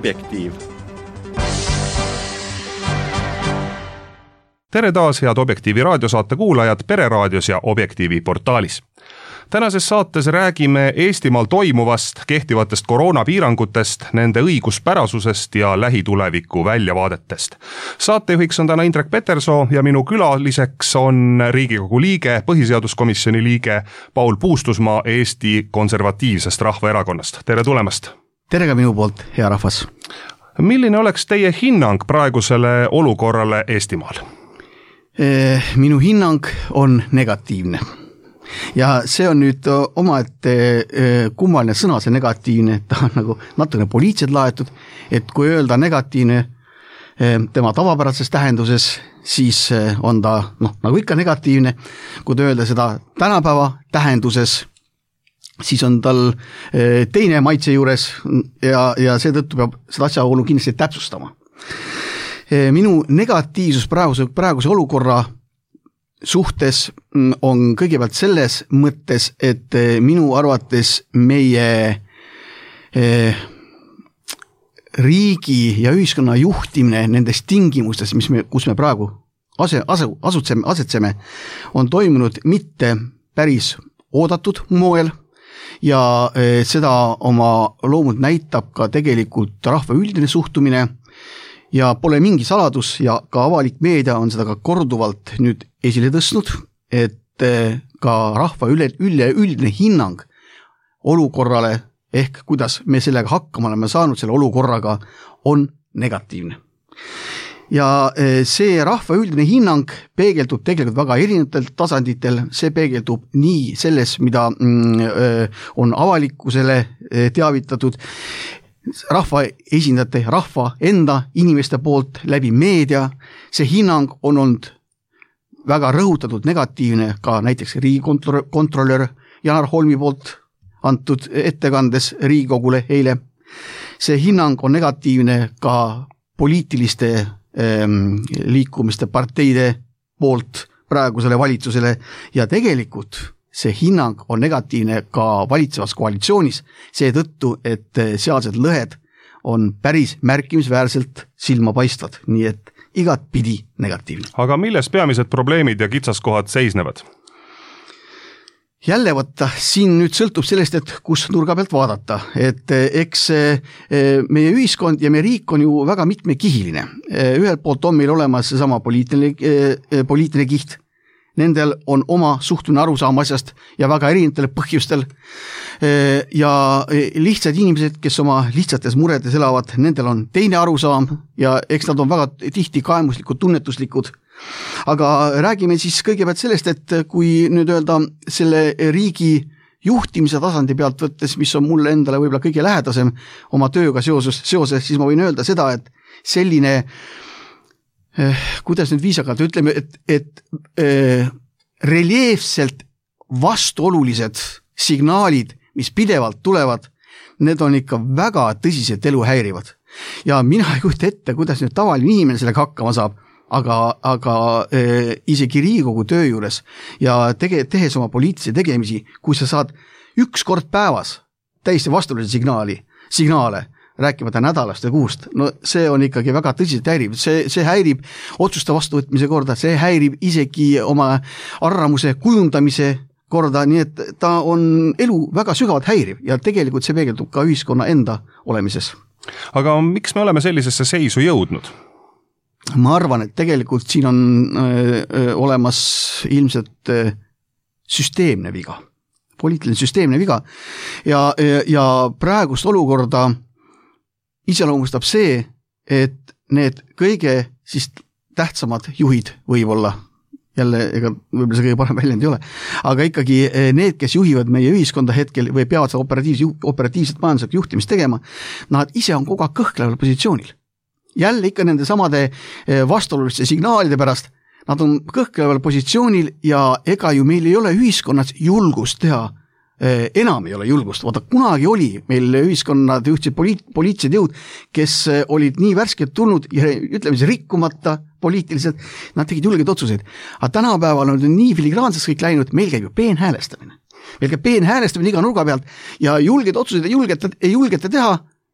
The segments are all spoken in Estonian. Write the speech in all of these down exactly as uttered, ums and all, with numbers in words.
Objektiiv. Tere taas, head Objektiivi raadiosaate kuulajad Pereraadios ja Objektiivi portaalis. Tänases saates räägime Eestimaal toimuvast, kehtivatest koroonapiirangutest, nende õiguspärasusest ja lähituleviku väljavaadetest. Saatejuhiks on täna Indrek Petersoo ja minu külaliseks on Riigikogu liige, põhiseaduskomisjoni liige Paul Puustusmaa Eesti Konservatiivsest Rahvaerakonnast. Tere tulemast! Tere ka minu poolt, hea rahvas! Milline oleks teie hinnang praegusele olukorrale Eestimaal? Minu hinnang on negatiivne. Ja see on nüüd omaette kummaline sõna, see negatiivne, ta on nagu natukene poliitiliselt laetud, et kui öelda negatiivne tema tavapärases tähenduses, siis on ta noh, nagu ikka negatiivne, kui ta öelda seda tänapäeva tähenduses, siis on tal teine maitse juures ja, ja seetõttu peab seda asjaolu kindlasti täpsustama. Minu negatiivsus praeguse, praeguse olukorra suhtes on kõigepealt selles mõttes, et minu arvates meie riigi ja ühiskonna juhtimine nendes tingimustes, mis me, kus me praegu ase, ase, asutseme, asetseme, on toimunud mitte päris oodatud moel ja seda oma loomult näitab ka tegelikult rahva üldine suhtumine ja pole mingi saladus ja ka avalik meedia on seda ka korduvalt nüüd esile tõstnud, et ka rahva üle, üle, üldine hinnang olukorrale ehk kuidas me sellega hakkama oleme saanud selle olukorraga on negatiivne. Ja see rahva üldine hinnang peegeldub tegelikult väga erinevatel tasanditel, see peegeldub nii selles, mida on avalikkusele teavitatud, rahva esindajate, rahva enda inimeste poolt läbi meedia, see hinnang on olnud väga rõhutatud negatiivne ka näiteks riigikontrolör Janar Holmi poolt antud ettekandes Riigikogule eile. See hinnang on negatiivne ka poliitiliste ähm, liikumiste parteide poolt praegusele valitsusele ja tegelikult see hinnang on negatiivne ka valitsevas koalitsioonis, seetõttu, et sealsed lõhed on päris märkimisväärselt silma paistvad, nii et igat pidi negatiivne. Aga milles peamised probleemid ja kitsaskohad seisnevad? Jälle võtta, siin nüüd sõltub sellest, et kus nurga pealt vaadata, et eks meie ühiskond ja meie riik on ju väga mitmekihiline. Ühelt poolt on meil olemas seesama poliitiline, poliitiline kiht, nendel on oma suhtumine arusaama asjast ja väga erinevatel põhjustel ja lihtsad inimesed, kes oma lihtsates muredes elavad, nendel on teine arusaam ja eks nad on väga tihti kaemuslikud, tunnetuslikud. Aga räägime siis kõigepealt sellest, et kui nüüd öelda selle riigi juhtimise tasandi pealt võttes, mis on mulle endale võib-olla kõige lähedasem oma tööga seoses, seoses, siis ma võin öelda seda, et selline kuidas nüüd viisakalt ütleme, et, et äh, reljeefselt vastuolulised signaalid, mis pidevalt tulevad, need on ikka väga tõsiselt elu häirivad. Ja mina ei kujuta ette, kuidas nüüd tavaline inimene sellega hakkama saab, aga, aga äh, isegi Riigikogu töö juures ja tege, tehes oma poliitilisi tegemisi, kui sa saad üks kord päevas täiesti vastuolulise signaali, signaale, rääkimata nädalast ja kuust, no see on ikkagi väga tõsiselt häirib, see, see häirib otsuste vastuvõtmise korda, see häirib isegi oma arvamuse kujundamise korda, nii et ta on elu väga sügavalt häiriv ja tegelikult see peegeldub ka ühiskonna enda olemises. Aga miks me oleme sellisesse seisu jõudnud? Ma arvan, et tegelikult siin on öö, olemas ilmselt öö, süsteemne viga, poliitiline süsteemne viga ja, ja praegust olukorda iseloomustab see, et need kõige siis tähtsamad juhid võib-olla, jälle ega võib-olla see kõige parem väljend ei ole, aga ikkagi need, kes juhivad meie ühiskonda hetkel või peavad seda operatiivset, operatiivset majanduslikku juhtimist tegema, nad ise on kogu aeg kõhkleval positsioonil. Jälle ikka nende samade vastuoluliste signaalide pärast, nad on kõhkleval positsioonil ja ega ju meil ei ole ühiskonnas julgust teha enam ei ole julgust. Vaata, kunagi oli meil ühiskonnad juhtsid poliit, poliitilised jõud, kes olid nii värskelt tulnud ja ütleme siis rikkumata poliitiliselt, nad tegid julgeid otsuseid. Aga tänapäeval on nii filigraanseks kõik läinud, meil käib ju peenhäälestamine. Meil käib peenhäälestamine iga nurga pealt ja julgeid otsuseid ei julgeta, ei julgeta teha,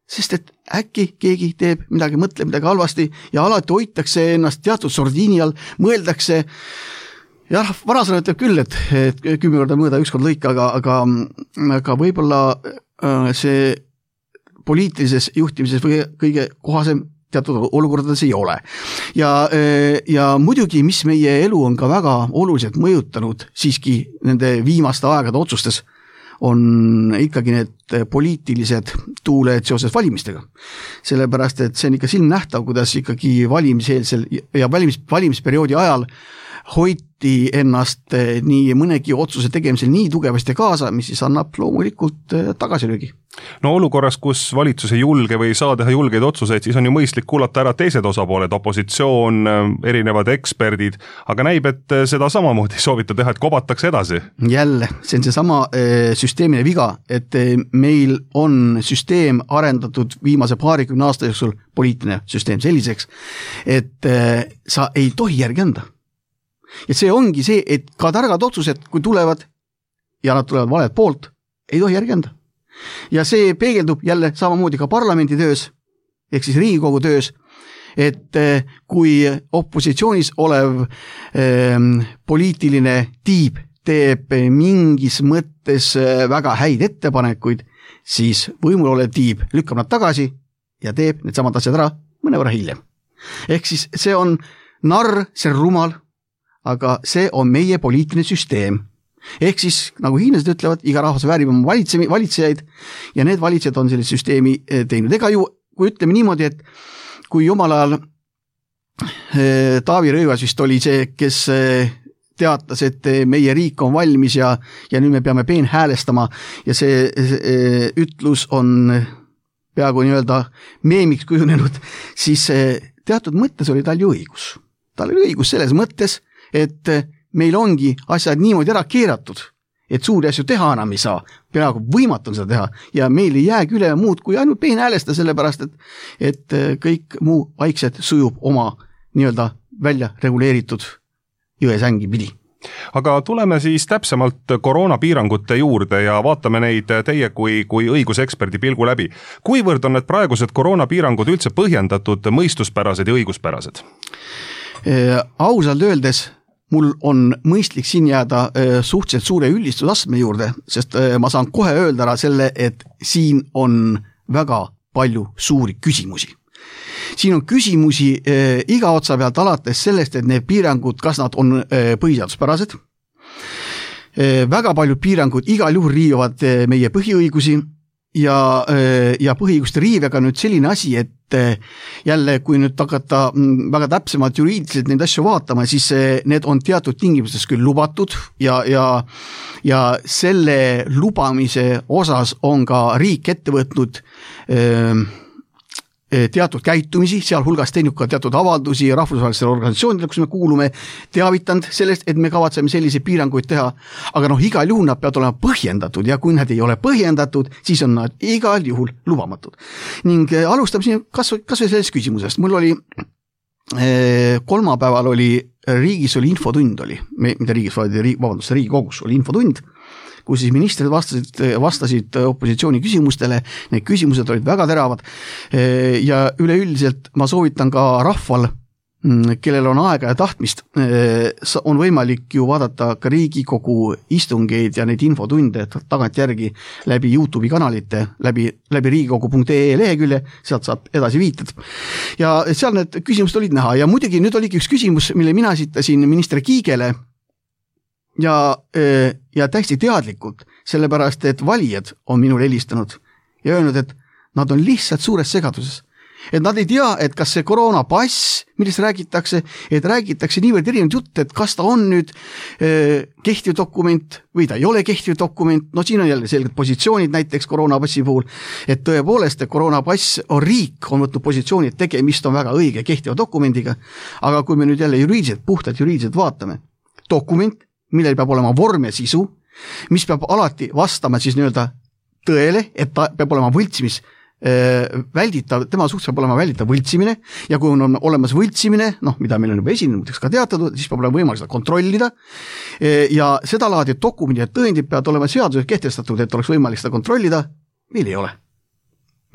sest et äkki keegi teeb midagi, mõtleb midagi halvasti ja alati hoitakse ennast teatud sordiini all, mõeldakse, jah, varasõna ütleb küll, et, et kümme korda mõõda, üks kord lõika, aga, aga, aga võib-olla see poliitilises juhtimises või kõige kohasem teatud olukordades ei ole. Ja, ja muidugi, mis meie elu on ka väga oluliselt mõjutanud siiski nende viimaste aegade otsustes, on ikkagi need poliitilised tuuled seoses valimistega. Sellepärast, et see on ikka silmnähtav, kuidas ikkagi valimiseelsel ja valimis, valimisperioodi ajal hoiti ennast nii mõnegi otsuse tegemisel nii tugevasti kaasa, mis siis annab loomulikult tagasilöögi. No olukorras, kus valitsus ei julge või ei saa teha julgeid otsuseid, siis on ju mõistlik kuulata ära teised osapooled, opositsioon, erinevad eksperdid, aga näib, et seda samamoodi ei soovita teha, et kobatakse edasi. Jälle, see on see sama süsteemine viga, et meil on süsteem arendatud viimase paarikümne aasta jooksul poliitiline süsteem selliseks, et sa ei tohi järgi anda. Ja see ongi see, et ka targad otsused, kui tulevad ja nad tulevad valed poolt, ei tohi järgi anda. Ja see peegeldub jälle samamoodi ka parlamendi töös, ehk siis Riigikogu töös, et kui opositsioonis olev ähm, poliitiline tiib teeb mingis mõttes väga häid ettepanekuid, siis võimul olev tiib lükkab nad tagasi ja teeb need samad asjad ära mõnevõrra hiljem. Ehk siis see on narr, see on rumal, aga see on meie poliitiline süsteem. Ehk siis, nagu hiinlased ütlevad, iga rahvas väärib oma valitsejaid ja need valitsejad on selle süsteemi teinud. Ega ju, kui ütleme niimoodi, et kui omal ajal Taavi Rõivas vist oli see, kes teatas, et meie riik on valmis ja, ja nüüd me peame peenhäälestama ja see, see ütlus on peaaegu nii-öelda meemiks kujunenud, siis teatud mõttes oli tal ju õigus. Tal oli õigus selles mõttes, et meil ongi asjad niimoodi ära keeratud, et suuri asju teha enam ei saa, peaaegu võimatu on seda teha ja meil ei jäägi üle muud kui ainult peen häälesta, sellepärast et, et kõik muu vaikselt sujub oma nii-öelda välja reguleeritud jõesängi pidi. Aga tuleme siis täpsemalt koroonapiirangute juurde ja vaatame neid teie kui, kui õiguseksperdi pilgu läbi. Kuivõrd on need praegused koroonapiirangud üldse põhjendatud, mõistuspärased ja õiguspärased? E, ausalt öeldes mul on mõistlik siin jääda suhteliselt suure üldistusastme juurde, sest ma saan kohe öelda ära selle, et siin on väga palju suuri küsimusi. Siin on küsimusi iga otsa pealt alates sellest, et need piirangud, kas nad on põhiseaduspärased. Väga paljud piirangud igal juhul riivavad meie põhiõigusi ja, ja põhiõiguste riivega nüüd selline asi, et jälle, kui nüüd hakata väga täpsemalt juriidiliselt neid asju vaatama, siis need on teatud tingimustes küll lubatud ja, ja, ja selle lubamise osas on ka riik ette võtnud teatud käitumisi, sealhulgas teinud ka teatud avaldusi rahvusvahelistele organisatsioonidele, kus me kuulume, teavitanud sellest, et me kavatseme selliseid piiranguid teha, aga noh, igal juhul nad peavad olema põhjendatud ja kui nad ei ole põhjendatud, siis on nad igal juhul lubamatud. Ning alustab siin kas, kas või sellest küsimusest. Mul oli kolmapäeval oli riigis oli infotund oli, mida riigis, vabandust, Riigikogus oli infotund, kus siis ministrid vastasid, vastasid opositsiooni küsimustele, need küsimused olid väga teravad ja üleüldiselt ma soovitan ka rahval, kellel on aega ja tahtmist, on võimalik ju vaadata ka Riigikogu istungeid ja neid infotunde tagant järgi läbi YouTube'i kanalite, läbi, läbi riigikogu punkt ee lehekülje, sealt saab edasi viited. Ja seal need küsimused olid näha ja muidugi nüüd oligi üks küsimus, mille mina esitasin minister Kiigele ja, ja täiesti teadlikult, sellepärast, et valijad on minul helistanud ja öelnud, et nad on lihtsalt suures segaduses. Et nad ei tea, et kas see koroonapass, millest räägitakse, et räägitakse niivõrd erinevad jutt, et kas ta on nüüd eh, kehtiv dokument või ta ei ole kehtiv dokument. No siin on jälle selged positsioonid näiteks koroonapassi puhul, et tõepoolest, et koroonapass on riik, on võtnud positsiooni, et tegemist on väga õige kehtiva dokumendiga. Aga kui me nüüd jälle juriidiliselt, puhtalt juriidiliselt vaatame, dokument, millel peab olema vorm ja sisu, mis peab alati vastama siis nii-öelda tõele, et ta peab olema võltsimis välditav, tema suhtes peab olema välditav võltsimine ja kui on olemas võltsimine, noh, mida meil on juba esinenud, ka teatatud, siis peab olema võimalik seda kontrollida ja seda laadi dokumendid ja tõendid peavad olema seaduses kehtestatud, et oleks võimalik seda kontrollida, meil ei ole.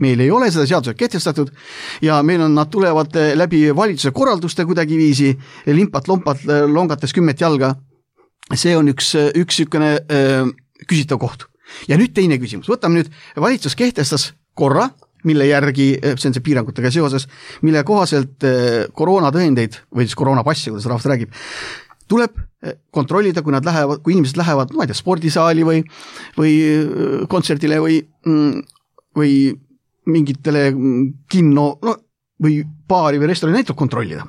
meil ei ole seda seadusega kehtestatud ja meil on, nad tulevad läbi valitsuse korralduste kuidagi viisi, limpat-lompat, longates kümmet jalga. See on üks, üks sükene äh, küsitav koht. Ja nüüd teine küsimus. Võtame nüüd, valitsus kehtestas korra, mille järgi, see on see piirangutega seoses, mille kohaselt äh, koroonatõendeid või siis koroonapassi, kuidas rahvast räägib, tuleb kontrollida, kui nad lähevad, kui inimesed lähevad, ma ei tea, spordisaali või, või kontserdile või, või mingitele kinno, no, või baari või restorani näitab kontrollida.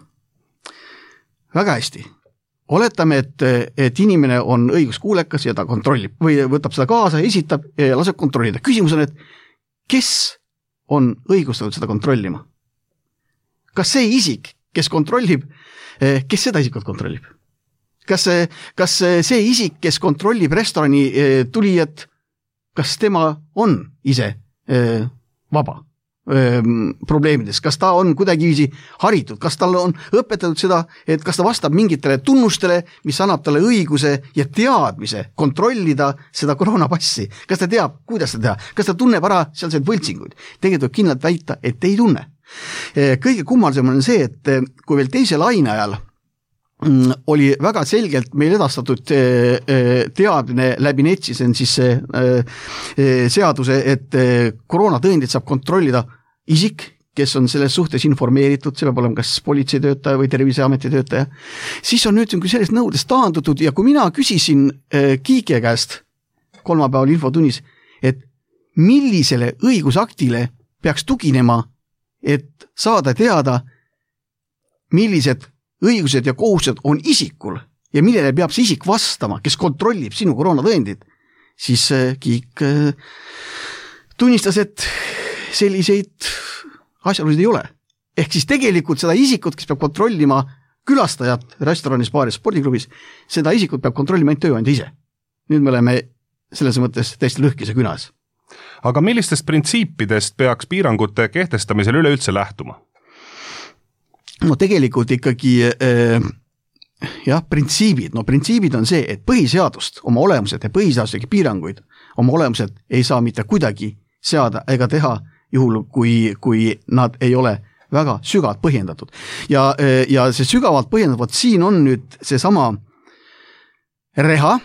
Väga hästi. Oletame, et, et inimene on õiguskuulekas ja ta kontrollib või võtab seda kaasa, esitab ja laseb kontrollida. Küsimus on, et kes on õigustatud seda kontrollima? Kas see isik, kes kontrollib, kes seda isikut kontrollib? Kas, kas see isik, kes kontrollib restorani tulijat, kas tema on ise vaba probleemides, kas ta on kuidagi haritud, kas tal on õpetatud seda, et kas ta vastab mingitele tunnustele, mis annab talle õiguse ja teadmise kontrollida seda koroonapassi, kas ta teab, kuidas ta teha, kas ta tunneb ära sealseid võltsinguid, tegelikult kindlalt väita, et ei tunne. Kõige kummalisem on see, et kui veel teise laine ajal oli väga selgelt meil edastatud teadmine läbi netsi, see on siis see seaduse, et koroonatõendit saab kontrollida isik, kes on selles suhtes informeeritud, see peab olema kas politseitöötaja või terviseameti töötaja, siis on nüüd sellest nõudest taandutud ja kui mina küsisin Kiike käest kolmapäeval infotunnis, et millisele õigusaktile peaks tuginema, et saada teada, millised õigused ja kohustused on isikul ja millele peab see isik vastama, kes kontrollib sinu koroonatõendid, siis Kiik tunnistas, et selliseid asjaolusid ei ole. Ehk siis tegelikult seda isikut, kes peab kontrollima külastajat restoranis, baaris, spordiklubis, seda isikut peab kontrollima ainult tööandja ise. Nüüd me oleme selles mõttes täiesti lõhkise künas. Aga millistest printsiipidest peaks piirangute kehtestamisel üleüldse lähtuma? No tegelikult ikkagi äh, jah, printsiibid, no printsiibid on see, et põhiseadust oma olemuselt ja põhiseadusega piiranguid oma olemuselt ei saa mitte kuidagi seada ega teha juhul, kui, kui nad ei ole väga sügavalt põhjendatud. Ja, ja see sügavalt põhjendatud, siin on nüüd see sama reha,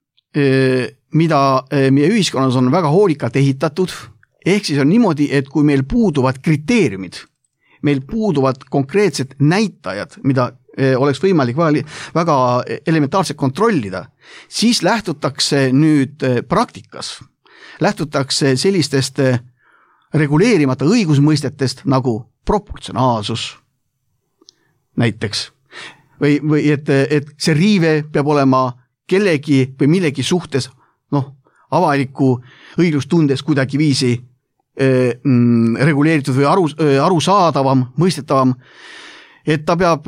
mida meie ühiskonnas on väga hoolikalt ehitatud, ehk siis on niimoodi, et kui meil puuduvad kriteeriumid, meil puuduvad konkreetsed näitajad, mida oleks võimalik väga elementaarselt kontrollida, siis lähtutakse nüüd praktikas, lähtutakse sellistest reguleerimata õigusmõistetest nagu proportsionaalsus näiteks. Või, või et, et see riive peab olema kellegi või millegi suhtes noh, avaliku õiglustundes kuidagi viisi reguleeritud või aru, arusaadavam, mõistetavam, et ta peab,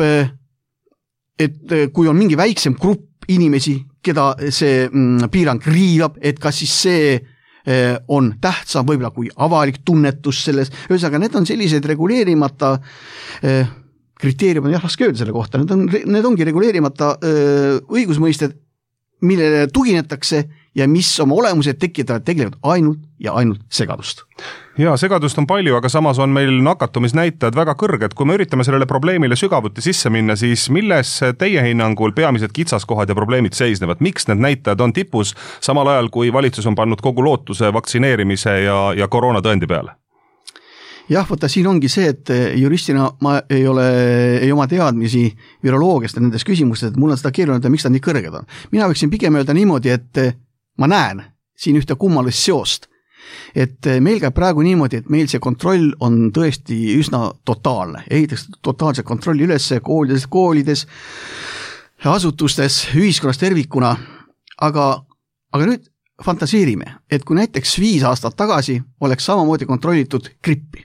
et kui on mingi väiksem grupp inimesi, keda see piirang riivab, et kas siis see on tähtsam võib-olla kui avalik tunnetus selles, ühesõnaga need on sellised reguleerimata kriteeriumid, jah, raske öelda selle kohta, need, on, need ongi reguleerimata õigusmõisted, millele tuginetakse ja mis oma olemused tekitavad tegelikult ainult ja ainult segadust. Ja segadust on palju, aga samas on meil nakatumisnäitajad väga kõrged. Kui me üritame sellele probleemile sügavuti sisse minna, siis milles teie hinnangul peamised kitsaskohad ja probleemid seisnevad? Miks need näitajad on tipus samal ajal, kui valitsus on pannud kogu lootuse vaktsineerimise ja, ja koroonatõendi peale? Jah, võtta siin ongi see, et juristina ma ei ole, ei oma teadmisi viroloogiast ja nendes küsimustes, et mul on seda keeruline, et miks nad nii kõrged on. Mina võiksin pigem öelda niimoodi, et ma näen siin ühte kummalist seost, et meil käib praegu niimoodi, et meil see kontroll on tõesti üsna totaalne. Ehitaks totaalse kontrolli üles koolides, koolides, asutustes, ühiskonnas tervikuna, aga, aga nüüd fantaseerime, et kui näiteks viis aastat tagasi oleks samamoodi kontrollitud grippi.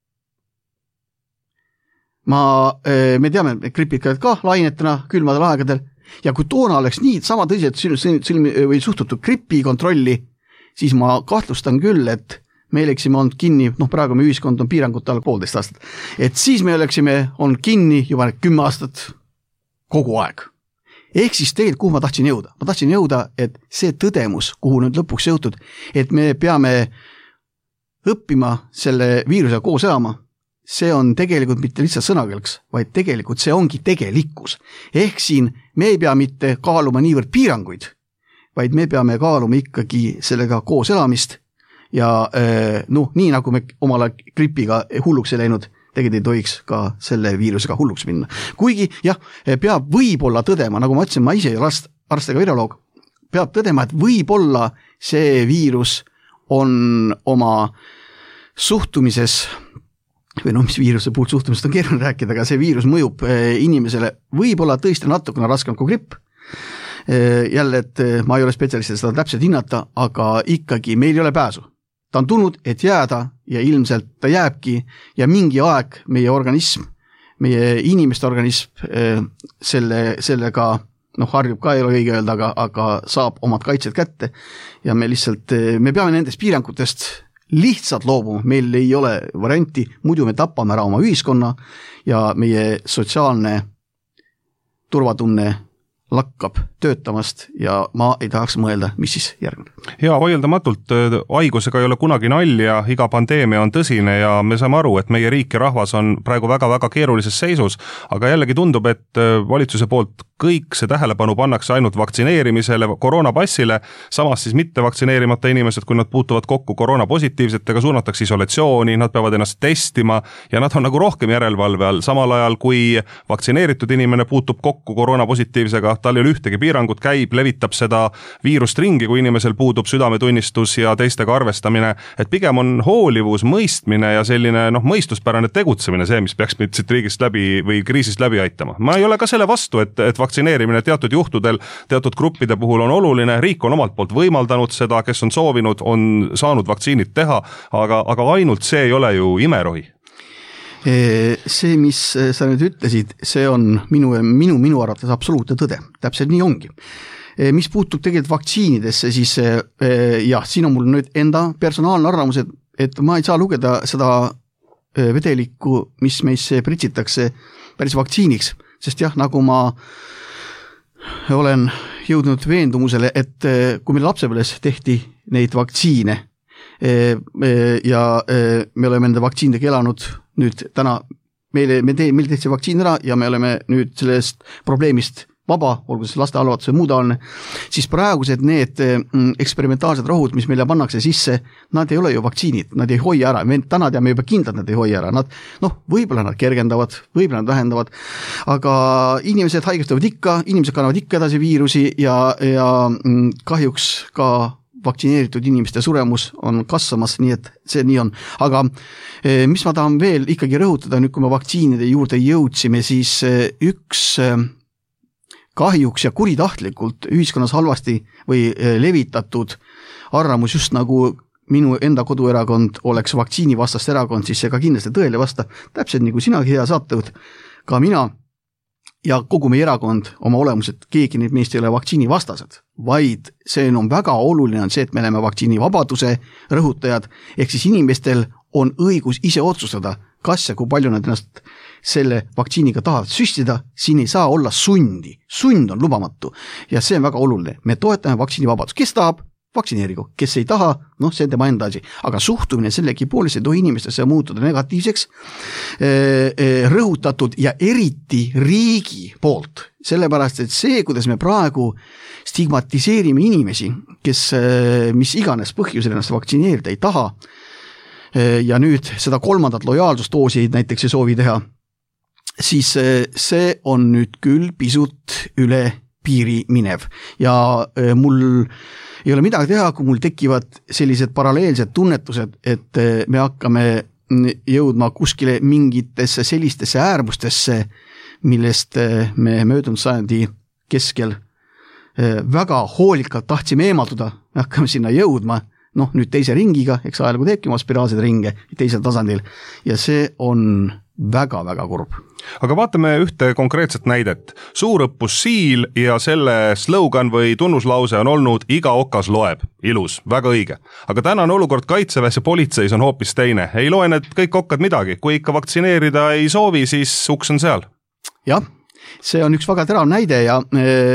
Ma, me teame, et gripid käivad ka lainetena külmadel aegadel ja kui toona oleks nii sama tõsiselt sõlmi, või suhtutud gripi kontrolli, siis ma kahtlustan küll, et me oleksime olnud kinni, noh praegu me ühiskond on piirangute all poolteist aastat, et siis me oleksime olnud kinni juba kümme aastat kogu aeg. Ehk siis tegelikult, kuhu ma tahtsin jõuda? Ma tahtsin jõuda, et see tõdemus, kuhu nüüd lõpuks jõutud, et me peame õppima selle viirusega koos elama, see on tegelikult mitte lihtsalt sõnakõlks, vaid tegelikult see ongi tegelikkus. Ehk siin me ei pea mitte kaaluma niivõrd piiranguid, vaid me peame kaaluma ikkagi sellega koos elamist ja noh, nii nagu me omale gripiga hulluks ei läinud, tegelikult ei tohiks ka selle viirusega hulluks minna. Kuigi jah, peab võib-olla tõdema, nagu ma ütlesin, ma ise ei ole arst, arst ega viroloog, peab tõdema, et võib-olla see viirus on oma suhtumises, või noh, mis viiruse puhul suhtumisest on keeruline rääkida, aga see viirus mõjub inimesele võib-olla tõesti natukene raskem kui gripp. Jälle, et ma ei ole spetsialist seda täpselt hinnata, aga ikkagi meil ei ole pääsu. Ta on tulnud, et jääda ja ilmselt ta jääbki ja mingi aeg meie organism, meie inimeste organism selle, sellega, noh, harjub ka ei ole õige öelda, aga, aga saab omad kaitsed kätte ja me lihtsalt, me peame nendest piirangutest lihtsalt loobuma, meil ei ole varianti, muidu me tapame ära oma ühiskonna ja meie sotsiaalne turvatunne lakkab töötamast ja ma ei tahaks mõelda, mis siis järgneb. Ja vaieldamatult haigusega ei ole kunagi nalja, iga pandeemia on tõsine ja me saame aru, et meie riik ja rahvas on praegu väga-väga keerulises seisus, aga jällegi tundub, et valitsuse poolt kõik see tähelepanu pannakse ainult vaktsineerimisele, koroonapassile, samas siis mitte vaktsineerimata inimesed, kui nad puutuvad kokku koroonapositiivsetega, suunatakse isolatsiooni, nad peavad ennast testima ja nad on nagu rohkem järelevalve all, samal ajal kui vaktsineeritud inimene puutub kokku koroonapositiivsega, tal ei ole ühtegi piirangut, käib, levitab seda viirust ringi, kui inimesel puudub südametunnistus ja teistega arvestamine, et pigem on hoolivus, mõistmine ja selline noh, mõistuspärane tegutsemine see, mis peaks meid siit riigist läbi või kriisist läbi aitama. Ma ei ole ka selle vastu, et, et vaktsineerimine teatud juhtudel, teatud gruppide puhul on oluline, riik on omalt poolt võimaldanud seda, kes on soovinud, on saanud vaktsiinid teha, aga, aga ainult see ei ole ju imerohi. See, mis sa nüüd ütlesid, see on minu, minu, minu arvates absoluutne tõde. Täpselt nii ongi. Mis puutub tegelikult vaktsiinidesse, siis jah, siin on mul nüüd enda personaalne arvamus, et, et ma ei saa lugeda seda vedelikku, mis meisse pritsitakse päris vaktsiiniks, sest jah, nagu ma olen jõudnud veendumusele, et kui meil lapsepõlves tehti neid vaktsiine ja me oleme nende vaktsiinidega elanud nüüd täna, meile, me tee, meil tehti vaktsiin ära ja me oleme nüüd sellest probleemist vaba, olgu siis laste halvatus või muu taoline, siis praegused need eksperimentaalsed rohud, mis meile pannakse sisse, nad ei ole ju vaktsiinid, nad ei hoia ära, me täna teame juba kindlalt, nad ei hoia ära, nad, noh, võib-olla nad kergendavad, võib-olla nad vähendavad, aga inimesed haigestuvad ikka, inimesed kannavad ikka edasi viirusi ja, ja kahjuks ka vaktsineeritud inimeste suremus on kasvamas, nii et see nii on. Aga mis ma tahan veel ikkagi rõhutada, nüüd kui me vaktsiinide juurde jõudsime, siis üks kahjuks ja kuritahtlikult ühiskonnas halvasti või levitatud arvamus, just nagu minu enda koduerakond oleks vaktsiinivastast erakond, siis see ka kindlasti tõele vasta. Täpselt nagu sinagi hea saatejuht, ka mina ja kogu meie erakond oma olemuselt, keegi neid meist ei ole vaktsiinivastased, vaid see on väga oluline on see, et me oleme vaktsiinivabaduse rõhutajad, ehk siis inimestel on õigus ise otsustada, kas ja kui palju nad ennast selle vaktsiiniga tahavad süstida, siin ei saa olla sundi. Sund on lubamatu ja see on väga oluline. Me toetame vaktsiinivabadust. Kes tahab? Vaktsineerigu. Kes ei taha? Noh, see on tema enda asi. Aga suhtumine sellegi poolise ei tohi inimestesse muutuda negatiivseks, rõhutatud ja eriti riigi poolt. Sellepärast, et see, kuidas me praegu stigmatiseerime inimesi, kes mis iganes põhjusel ennast vaktsineerida ei taha, ja nüüd seda kolmandat lojaalsustoosi näiteks ei soovi teha, siis see on nüüd küll pisut üle piiri minev ja mul ei ole midagi teha, kui mul tekivad sellised paralleelsed tunnetused, et me hakkame jõudma kuskile mingitesse sellistesse äärmustesse, millest me möödunud sajandi keskel väga hoolikalt tahtsime eemalduda, me hakkame sinna jõudma, noh nüüd teise ringiga, eks ajalugu teebki oma spiraalseid ringe teisel tasandil ja see on väga-väga kurb. Aga vaatame ühte konkreetset näidet. Suurõppus Siil ja selle slogan või tunnuslause on olnud iga okas loeb. Ilus, väga õige. Aga tänane olukord kaitseväes ja politseis on hoopis teine. Ei loe need kõik okkad midagi. Kui ikka vaktsineerida ei soovi, siis uks on seal. Jah, see on üks väga terav näide ja,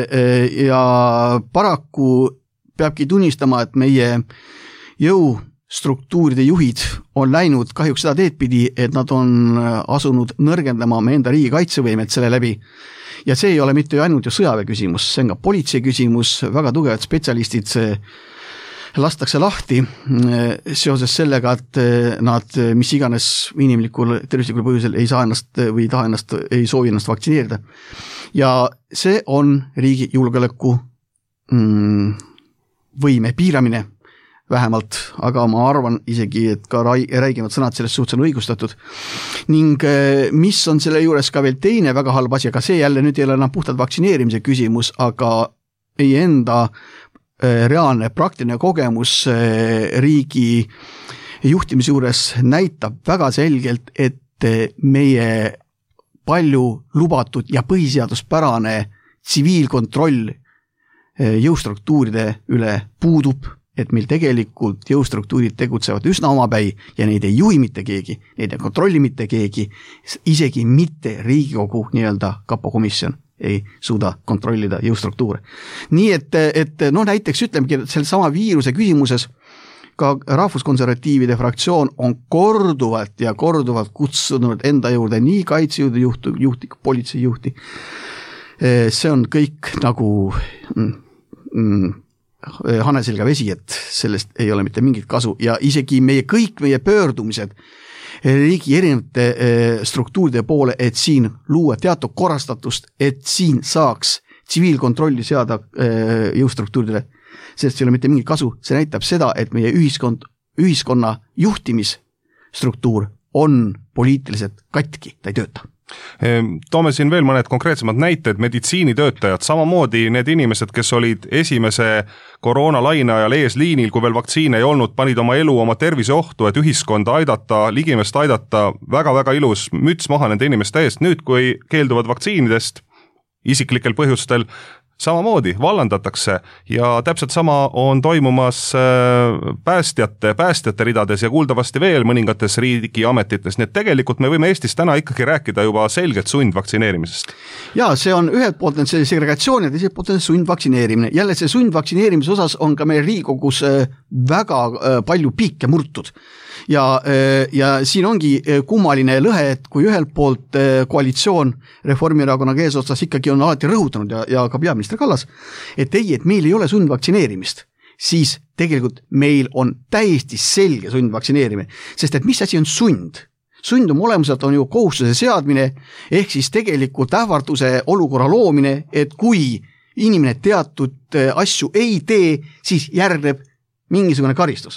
ja paraku peabki tunnistama, et meie jõu struktuuride juhid on läinud kahjuks seda teed pidi, et nad on asunud nõrgendama meie enda riigi kaitsevõimet selle läbi. Ja see ei ole mitte ainult ju sõjaväe küsimus, see on ka politsei küsimus, väga tugevad spetsialistid lastakse lahti seoses sellega, et nad mis iganes inimlikul tervislikul põhjusel ei saa ennast või taha ennast, ei soovi ennast vaktsineerida. Ja see on riigi julgeoleku mm, võime piiramine vähemalt, aga ma arvan isegi, et ka räigemad sõnad selles suhtes on õigustatud. Ning mis on selle juures ka veel teine väga halb asi, aga see jälle nüüd ei ole enam puhtalt vaktsineerimise küsimus, aga meie enda reaalne praktiline kogemus riigi juhtimise juures näitab väga selgelt, et meie palju lubatud ja põhiseaduspärane tsiviilkontroll jõustruktuuride üle puudub, et meil tegelikult jõustruktuurid tegutsevad üsna omapäi ja neid ei juhi mitte keegi, neid ei kontrolli mitte keegi, isegi mitte Riigikogu nii-öelda kapokomisjon ei suuda kontrollida jõustruktuure. Nii et, et no näiteks ütlemegi, et selle sama viiruse küsimuses ka rahvuskonservatiivide fraktsioon on korduvalt ja korduvalt kutsunud enda juurde nii kaitsejõude juhti, juhti, politseijuhti. See on kõik nagu mm, mm, haneselga vesi, et sellest ei ole mitte mingit kasu ja isegi meie kõik meie pöördumised riigi erinevate struktuuride poole, et siin luua teatud korrastatust, et siin saaks tsiviilkontrolli seada jõustruktuuridele. Sellest ei ole mitte mingit kasu. See näitab seda, et meie ühiskond, ühiskonna juhtimisstruktuur on poliitiliselt katki, ta ei tööta. Toome siin veel mõned konkreetsemad näited, meditsiinitöötajad, samamoodi need inimesed, kes olid esimese koroonalaine ajal eesliinil, kui veel vaktsiine ei olnud, panid oma elu, oma tervise ohtu, et ühiskonda aidata, ligimest aidata, väga-väga ilus müts maha nende inimeste eest. Nüüd, kui keelduvad vaktsiinidest isiklikel põhjustel, samamoodi vallandatakse ja täpselt sama on toimumas päästjate, päästjate ridades ja kuuldavasti veel mõningates riigiametites, nii et tegelikult me võime Eestis täna ikkagi rääkida juba selgelt sundvaktsineerimisest. Ja see on ühelt poolt see segregatsioon ja teiselt poolt on sundvaktsineerimine. Jälle see sundvaktsineerimise osas on ka meie Riigikogus väga palju piike murtud. Ja, ja siin ongi kummaline lõhe, et kui ühelt poolt koalitsioon Reformierakonna eesotsas ikkagi on alati rõhutanud ja, ja ka peaminister Kallas, et ei, et meil ei ole sundvaktsineerimist, siis tegelikult meil on täiesti selge sundvaktsineerimine, sest et mis asi on sund? Sund on olemuselt on ju kohustuse seadmine, ehk siis tegelikult ähvarduse olukorra loomine, et kui inimene teatud asju ei tee, siis järgneb mingisugune karistus.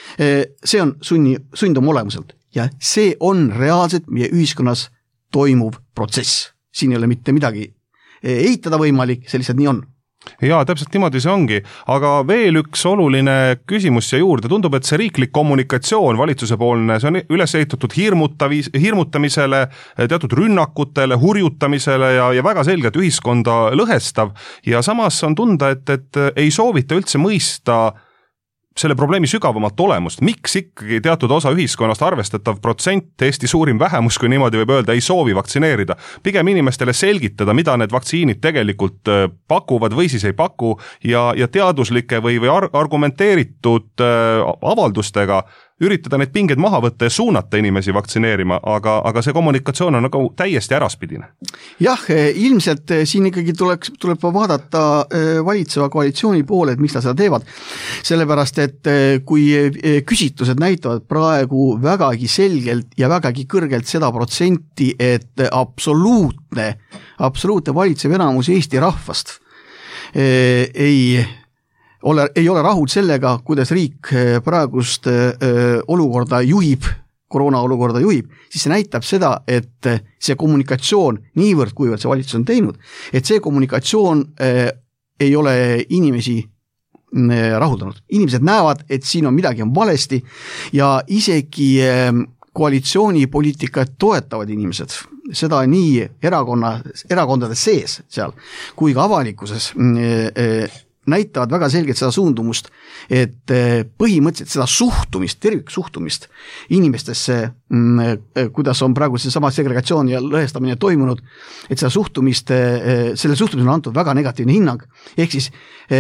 See on sunni, sund oma olemuselt ja see on reaalselt meie ühiskonnas toimuv protsess. Siin ei ole mitte midagi eitada võimalik, see lihtsalt nii on. Jaa, täpselt niimoodi see ongi, aga veel üks oluline küsimus ja juurde. Tundub, et see riiklik kommunikatsioon valitsuse poolne, see on üles ehitatud hirmutavis, hirmutamisele, teatud rünnakutele, hurjutamisele ja, ja väga selgelt ühiskonda lõhestav ja samas on tunda, et, et ei soovita üldse mõista selle probleemi sügavamat olemust. Miks ikkagi teatud osa ühiskonnast arvestatav protsent, Eesti suurim vähemus, kui niimoodi võib öelda, ei soovi vaktsineerida? Pigem inimestele selgitada, mida need vaktsiinid tegelikult pakuvad või siis ei paku ja, ja teaduslike või, või argumenteeritud avaldustega üritada neid pingeid maha võtta ja suunata inimesi vaktsineerima, aga, aga see kommunikatsioon on nagu täiesti äraspidine. Jah, ilmselt siin ikkagi tuleks, tuleb vaadata valitseva koalitsiooni poole, et miks nad seda teevad. Sellepärast, et kui küsitlused näitavad praegu vägagi selgelt ja vägagi kõrgelt seda protsenti, et absoluutne, absoluutne valitsev enamus Eesti rahvast ei Ole, ei ole rahul sellega, kuidas riik praegust öö, olukorda juhib, koroona olukorda juhib, siis see näitab seda, et see kommunikatsioon, niivõrd kuivõrd see valitsus on teinud, et see kommunikatsioon öö, ei ole inimesi öö, rahuldanud. Inimesed näevad, et siin on midagi on valesti ja isegi öö, koalitsioonipoliitikat toetavad inimesed, seda nii erakonna, erakondade sees seal, kui ka avalikkuses öö, näitavad väga selgelt seda suundumust, et põhimõtteliselt seda suhtumist, terviksuhtumist inimestesse, kuidas on praegu see sama segregatsioon ja lõhestamine toimunud, et seda suhtumist, selle suhtumist on antud väga negatiivne hinnang, ehk siis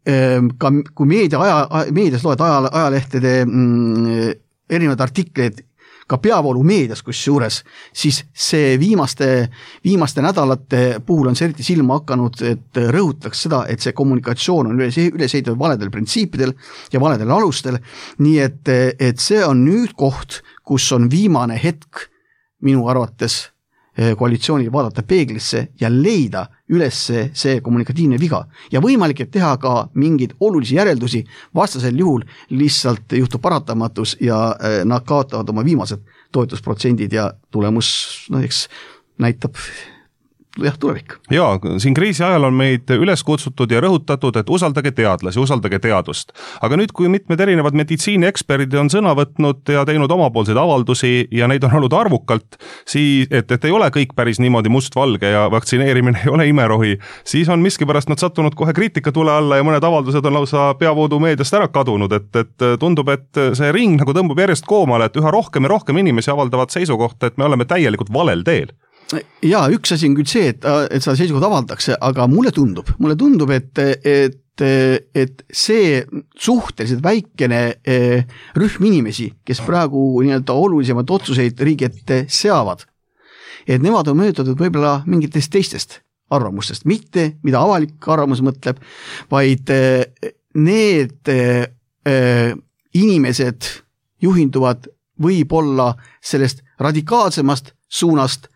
ka kui meedia aja, meedias loed aja, ajalehtede mm, erinevad artikleid, ka peavoolu meedias kusjuures, siis see viimaste, viimaste nädalate puhul on see eriti silma hakanud, et rõhutaks seda, et see kommunikatsioon on üles, üles ehitatud valedel printsiipidel ja valedel alustel, nii et, et see on nüüd koht, kus on viimane hetk minu arvates koalitsioonil vaadata peeglisse ja leida üles see, see kommunikatiivne viga. Ja võimalik, et teha ka mingeid olulisi järeldusi, vastasel juhul lihtsalt juhtub paratamatus ja nad kaotavad oma viimased toetusprotsendid ja tulemus, no eks näitab jah, tulevik. Jaa, siin kriisi ajal on meid üles kutsutud ja rõhutatud, et usaldage teadlasi, usaldage teadust. Aga nüüd, kui mitmed erinevad meditsiinieksperdid on sõna võtnud ja teinud omapoolseid avaldusi ja neid on olnud arvukalt, siis, et, et ei ole kõik päris niimoodi mustvalge ja vaktsineerimine ei ole imerohi, siis on miskipärast nad sattunud kohe kriitika tule alla ja mõned avaldused on lausa peavoodu meediast ära kadunud, et, et tundub, et see ring nagu tõmbub järjest koomale, et üha rohkem ja rohkem inimesi avaldavad seisukohta, et me oleme täielikult valel teel. Ja üks asi on küll see, et, et seda seisukohta avaldakse, aga mulle tundub, mulle tundub, et, et, et see suhteliselt väikene rühm inimesi, kes praegu nii-öelda olulisemad otsuseid riigi ette seavad, et nemad on mõjutatud võib-olla mingitest teistest arvamustest, mitte mida avalik arvamus mõtleb, vaid need inimesed juhinduvad võib-olla sellest radikaalsemast suunast,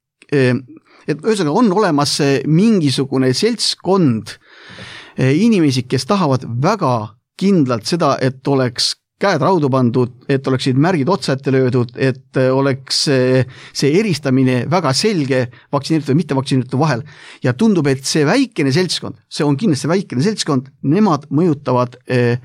et ühesõnaga on olemas mingisugune seltskond inimesi, kes tahavad väga kindlalt seda, et oleks käed raudu pandud, et oleksid märgid otsa ette löödud, et oleks see eristamine väga selge vaktsineeritud ja mitte vaktsineeritud vahel. Ja tundub, et see väikene seltskond, see on kindlasti väikene seltskond, nemad mõjutavad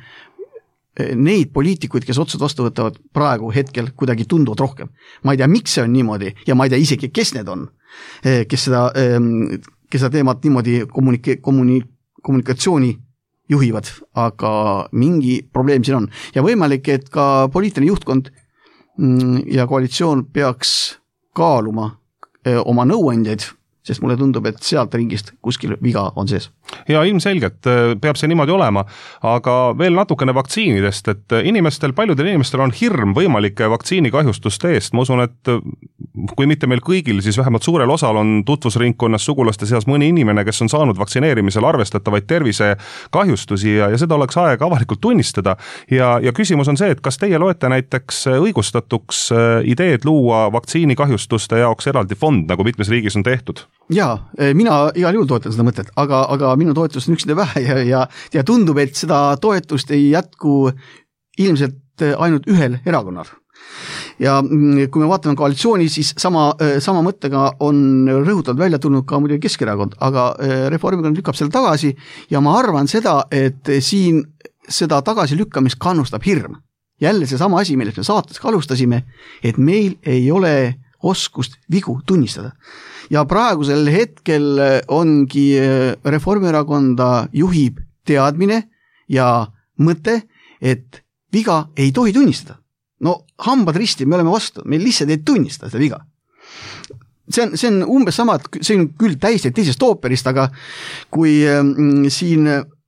neid poliitikuid, kes otsud vastu võtavad praegu hetkel kuidagi tunduvad rohkem. Ma ei tea, miks see on niimoodi ja ma ei tea isegi, kes need on, kes seda, kes seda teemat niimoodi kommunike, kommuni, kommunikatsiooni juhivad, aga mingi probleem siin on. Ja võimalik, et ka poliitiline juhtkond ja koalitsioon peaks kaaluma oma nõuandjaid, sest mulle tundub, et sealt ringist kuskil viga on sees. Ja ilmselgelt peab see niimoodi olema, aga veel natukene vaktsiinidest, et inimestel, paljudel inimestel on hirm võimalike vaktsiinikahjustuste eest. Ma usun, et kui mitte meil kõigil, siis vähemalt suurel osal on tutvusringkonnas sugulaste seas mõni inimene, kes on saanud vaktsineerimisel arvestatavaid tervisekahjustusi ja, ja seda oleks aeg avalikult tunnistada. Ja, ja küsimus on see, et kas teie loete näiteks õigustatuks ideed luua vaktsiinikahjustuste jaoks eraldi fond, nagu mitmes riigis on tehtud? Jaa, mina igal juhul toetan seda mõtet, aga, aga minu toetust on üksinda vähe ja, ja, ja tundub, et seda toetust ei jätku ilmselt ainult ühel erakonnal. Ja kui me vaatame koalitsiooni, siis sama, sama mõttega on rõhutanud välja tulnud ka muidugi Keskerakond, aga Reformikond lükkab selle tagasi ja ma arvan seda, et siin seda tagasi lükkamist kannustab hirm. Jälle see sama asi, millest me saates ka alustasime, et meil ei ole oskust vigu tunnistada. Ja praegusel hetkel ongi Reformierakonda juhib teadmine ja mõte, et viga ei tohi tunnistada. No hambad risti, me oleme vastu, me lihtsalt ei tunnista seda viga. See on, see on umbes sama, et see on küll täiesti teisest ooperist, aga kui siin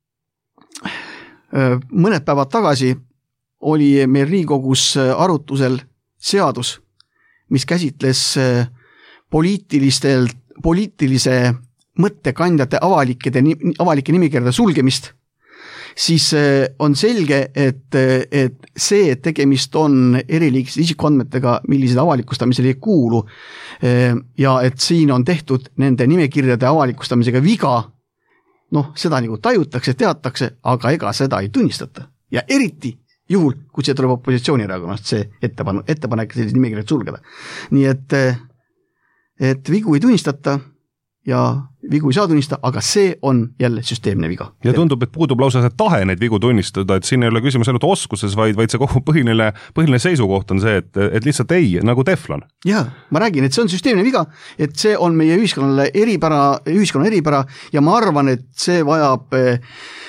mõned päevad tagasi oli meil Riigikogus arutusel seadus, mis käsitles poliitilistel, poliitilise mõttekandjate avalike, avalike nimekirjade sulgemist, siis on selge, et, et see, et tegemist on eriliigse isikuandmetega, millised avalikustamisel ei kuulu ja et siin on tehtud nende nimekirjade avalikustamisega viga, noh, seda nagu tajutakse, teatakse, aga ega seda ei tunnistata. Ja eriti juhul, kui see tuleb opositsioonirakonnast, see ettepanek, ettepanek sellised nimekirjad sulgeda. Nii et, et vigu ei tunnistata ja vigu ei saa tunnistada, aga see on jälle süsteemne viga. Ja tundub, et puudub lausa see tahe neid vigu tunnistada, et siin ei ole küsimus ainult oskuses, vaid, vaid see kogu põhiline, põhiline seisukoht on see, et, et lihtsalt ei, nagu teflon. Jaa, ma räägin, et see on süsteemne viga, et see on meie ühiskonnale eripära, ühiskonna eripära ja ma arvan, et see vajab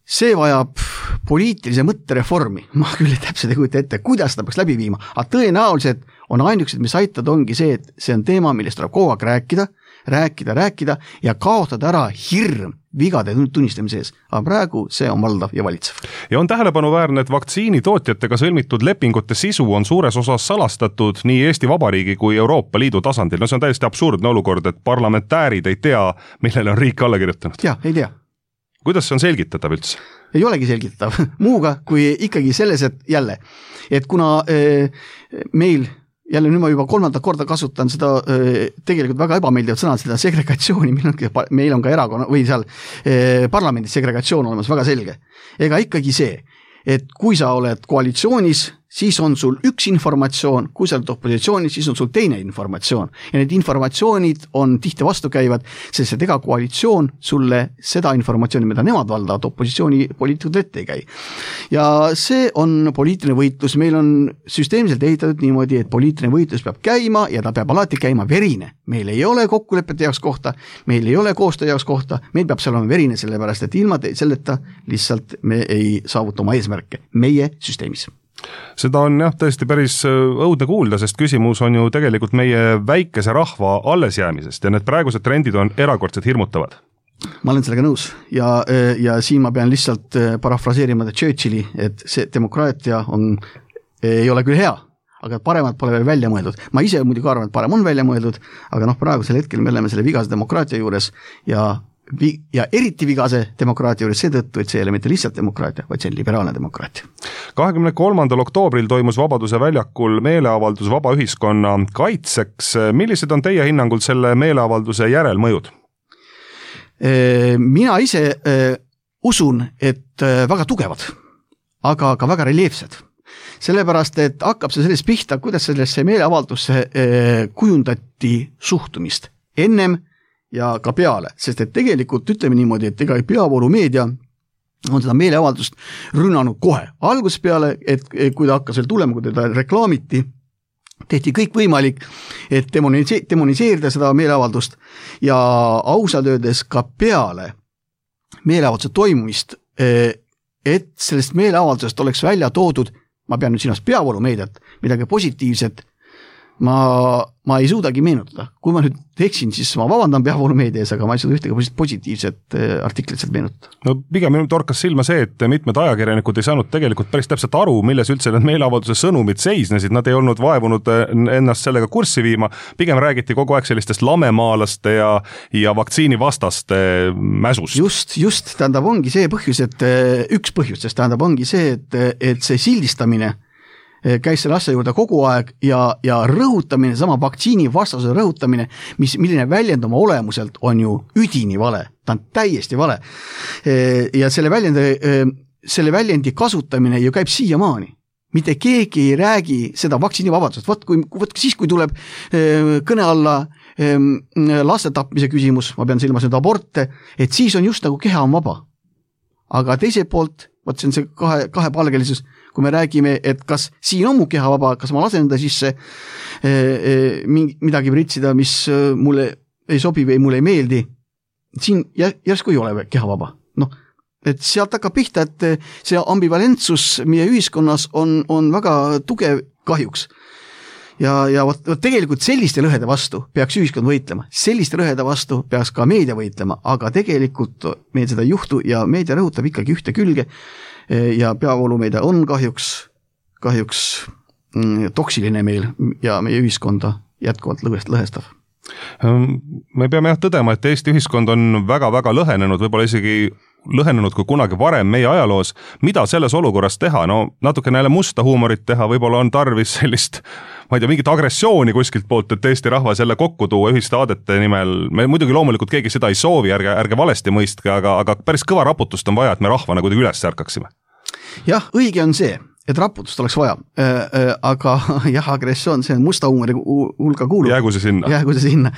see vajab poliitilise mõttereformi, ma küll täpselt ei kujuta ette, kuidas seda peaks läbi viima, aga tõenäoliselt on ainukesed, mis aitavad, ongi see, et see on teema, millest tuleb kogu aeg rääkida, rääkida, rääkida ja kaotada ära hirm vigade tunnistamise ees, aga praegu see on valdav ja valitsev. Ja on tähelepanuväärne, et vaktsiinitootjatega sõlmitud lepingute sisu on suures osas salastatud nii Eesti Vabariigi kui Euroopa Liidu tasandil. No see on täiesti absurdne olukord, et parlamentäärid ei tea, millele on riik alla kirjutanud. Jah, ei tea. Kuidas see on selgitatav üldse? Ei olegi selgitatav muuga kui ikkagi selles, et jälle, et kuna e, meil jälle nüüd ma juba kolmandat korda kasutan seda e, tegelikult väga ebameeldivat sõna, seda segregatsiooni, meil on, meil on ka erakonna või seal e, parlamendis segregatsioon olemas väga selge. Ega ikkagi see, et kui sa oled koalitsioonis, siis on sul üks informatsioon, kui sa oled opositsioonis, siis on sul teine informatsioon. Ja need informatsioonid on tihti vastukäivad, sest ega koalitsioon sulle seda informatsiooni, mida nemad valdavad, opositsiooni poliitikud ette ei käi. Ja see on poliitiline võitlus. Meil on süsteemselt ehitatud niimoodi, et poliitiline võitlus peab käima ja ta peab alati käima verine. Meil ei ole kokkulepete jaoks kohta, meil ei ole koostöö jaoks kohta, meil peab seal olema verine, sellepärast et ilma selleta lihtsalt me ei saavuta oma eesmärke meie süsteemis. Seda on jah tõesti päris õudne kuulda, sest küsimus on ju tegelikult meie väikese rahva allesjäämisest ja need praegused trendid on erakordselt hirmutavad. Ma olen sellega nõus ja, ja siin ma pean lihtsalt parafraseerima Churchilli, et see demokraatia on, ei ole küll hea, aga paremad pole veel välja mõeldud. Ma ise muidugi arvan, et parem on välja mõeldud, aga noh, praegusel hetkel me oleme selle vigase demokraatia juures ja ja eriti vigase demokraatia juures seetõttu, et see ei ole mitte lihtsalt demokraatia, vaid see on liberaalne demokraatia. kahekümne kolmandal oktoobril toimus Vabaduse väljakul meeleavaldus vaba ühiskonna kaitseks. Millised on teie hinnangul selle meeleavalduse järelmõjud? Mina ise usun, et väga tugevad, aga ka väga reljeefsed. Sellepärast, et hakkab see sellest pihta, kuidas sellesse meeleavaldusse kujundati suhtumist ennem ja ka peale, sest et tegelikult ütleme niimoodi, et ega peavoolumeedia on seda meeleavaldust rünnanud kohe algusest peale, et kui ta hakkas veel tulema, kui teda reklaamiti, tehti kõik võimalik, et demoniseerida seda meeleavaldust ja ausalt öeldes ka peale meeleavalduse toimumist, et sellest meeleavaldusest oleks välja toodud, ma pean nüüd silmas peavoolumeediat, midagi positiivset, ma, ma ei suudagi meenutada. Kui ma nüüd eksin, siis ma vabandan peavoolumeedias, aga ma ei suuda ühtegi positiivset artiklit sealt meenutada. No pigem torkas silma see, et mitmed ajakirjanikud ei saanud tegelikult päris täpselt aru, milles üldse need meeleavalduse sõnumid seisnesid. Nad ei olnud vaevunud ennast sellega kurssi viima. Pigem räägiti kogu aeg sellistest lamemaalaste ja, ja vaktsiinivastaste mäsust. Just, just, tähendab ongi see põhjus, et üks põhjus, sest tähendab ongi see, et, et see sildistamine käis selle asja juurde kogu aeg ja, ja rõhutamine, sama vaktsiini vastase rõhutamine, mis, milline väljend oma olemuselt on ju üdini vale, ta on täiesti vale. Ja selle väljendi, selle väljendi kasutamine ju käib siiamaani. Mitte keegi ei räägi seda vaktsiinivabadusest. Võt, kui, võt, siis, kui tuleb kõne alla laste tapmise küsimus, ma pean silmas nüüd aborte, et siis on just nagu keha on vaba. Aga teiselt poolt, võt see on see kahe, kahe palgelisus, kui me räägime, et kas siin on mu keha vaba, kas ma lasen enda sisse e, e, midagi pritsida, mis mulle ei sobi või mulle ei meeldi, siin järsku ei ole keha vaba. Noh, et sealt hakkab pihta, et see ambivalentsus meie ühiskonnas on, on väga tugev kahjuks. Ja, ja võt, võt tegelikult selliste lõhede vastu peaks ühiskond võitlema. Selliste lõhede vastu peaks ka meedia võitlema, aga tegelikult meil seda ei juhtu ja meedia rõhutab ikkagi ühte külge ja peavoolumeedia on kahjuks, kahjuks toksiline meil ja meie ühiskonda jätkuvalt lõhest, lõhestav. Me peame jah tõdema, et Eesti ühiskond on väga-väga lõhenenud, võib-olla isegi lõhenenud kui kunagi varem meie ajaloos. Mida selles olukorras teha? No natuke näile musta huumorit teha, võib-olla on tarvis sellist, ma ei tea, mingit agressiooni kuskilt poolt, et Eesti rahvas jälle kokku tuua ühiste aadete nimel. Me muidugi loomulikult keegi seda ei soovi, ärge, ärge valesti mõistke, aga, aga päris kõva raputust on vaja, et me rahvana kuidagi üles ärkaksime. Jah, õige on see, et raputust oleks vaja, aga jah, agressioon, see on musta huumori hulka kuulub. Jäägu see sinna. Jäägu see sinna.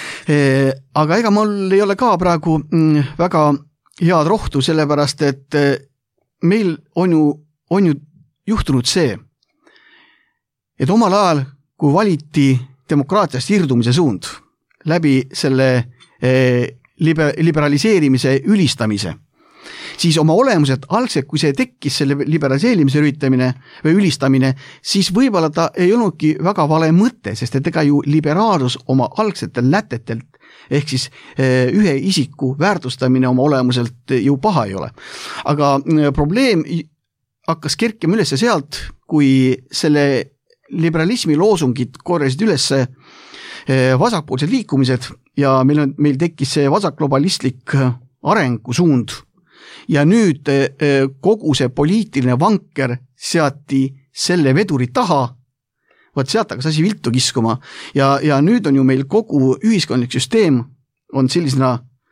Aga ega mul ei ole ka praegu väga head rohtu, sellepärast, et meil on ju, on ju juhtunud see, et omal ajal, kui valiti demokraatiast irdumise suund läbi selle liber, liberaliseerimise ülistamise, siis oma olemuselt algselt, kui see tekkis selle liberaliseerimise üritamine või ülistamine, siis võib-olla ta ei olnudki väga vale mõte, sest et ega ju liberaalsus oma algsetel lätetelt ehk siis ühe isiku väärtustamine oma olemuselt ju paha ei ole. Aga probleem hakkas kerkima üles sealt, kui selle liberalismi loosungid korjasid üles vasakpoolsed liikumised ja meil, on, meil tekkis see vasakglobalistlik arengusuund ja nüüd kogu see poliitiline vanker seati selle veduri taha, võt sealt hakkas asi viltu kiskuma ja, ja nüüd on ju meil kogu ühiskondlik süsteem on sellisena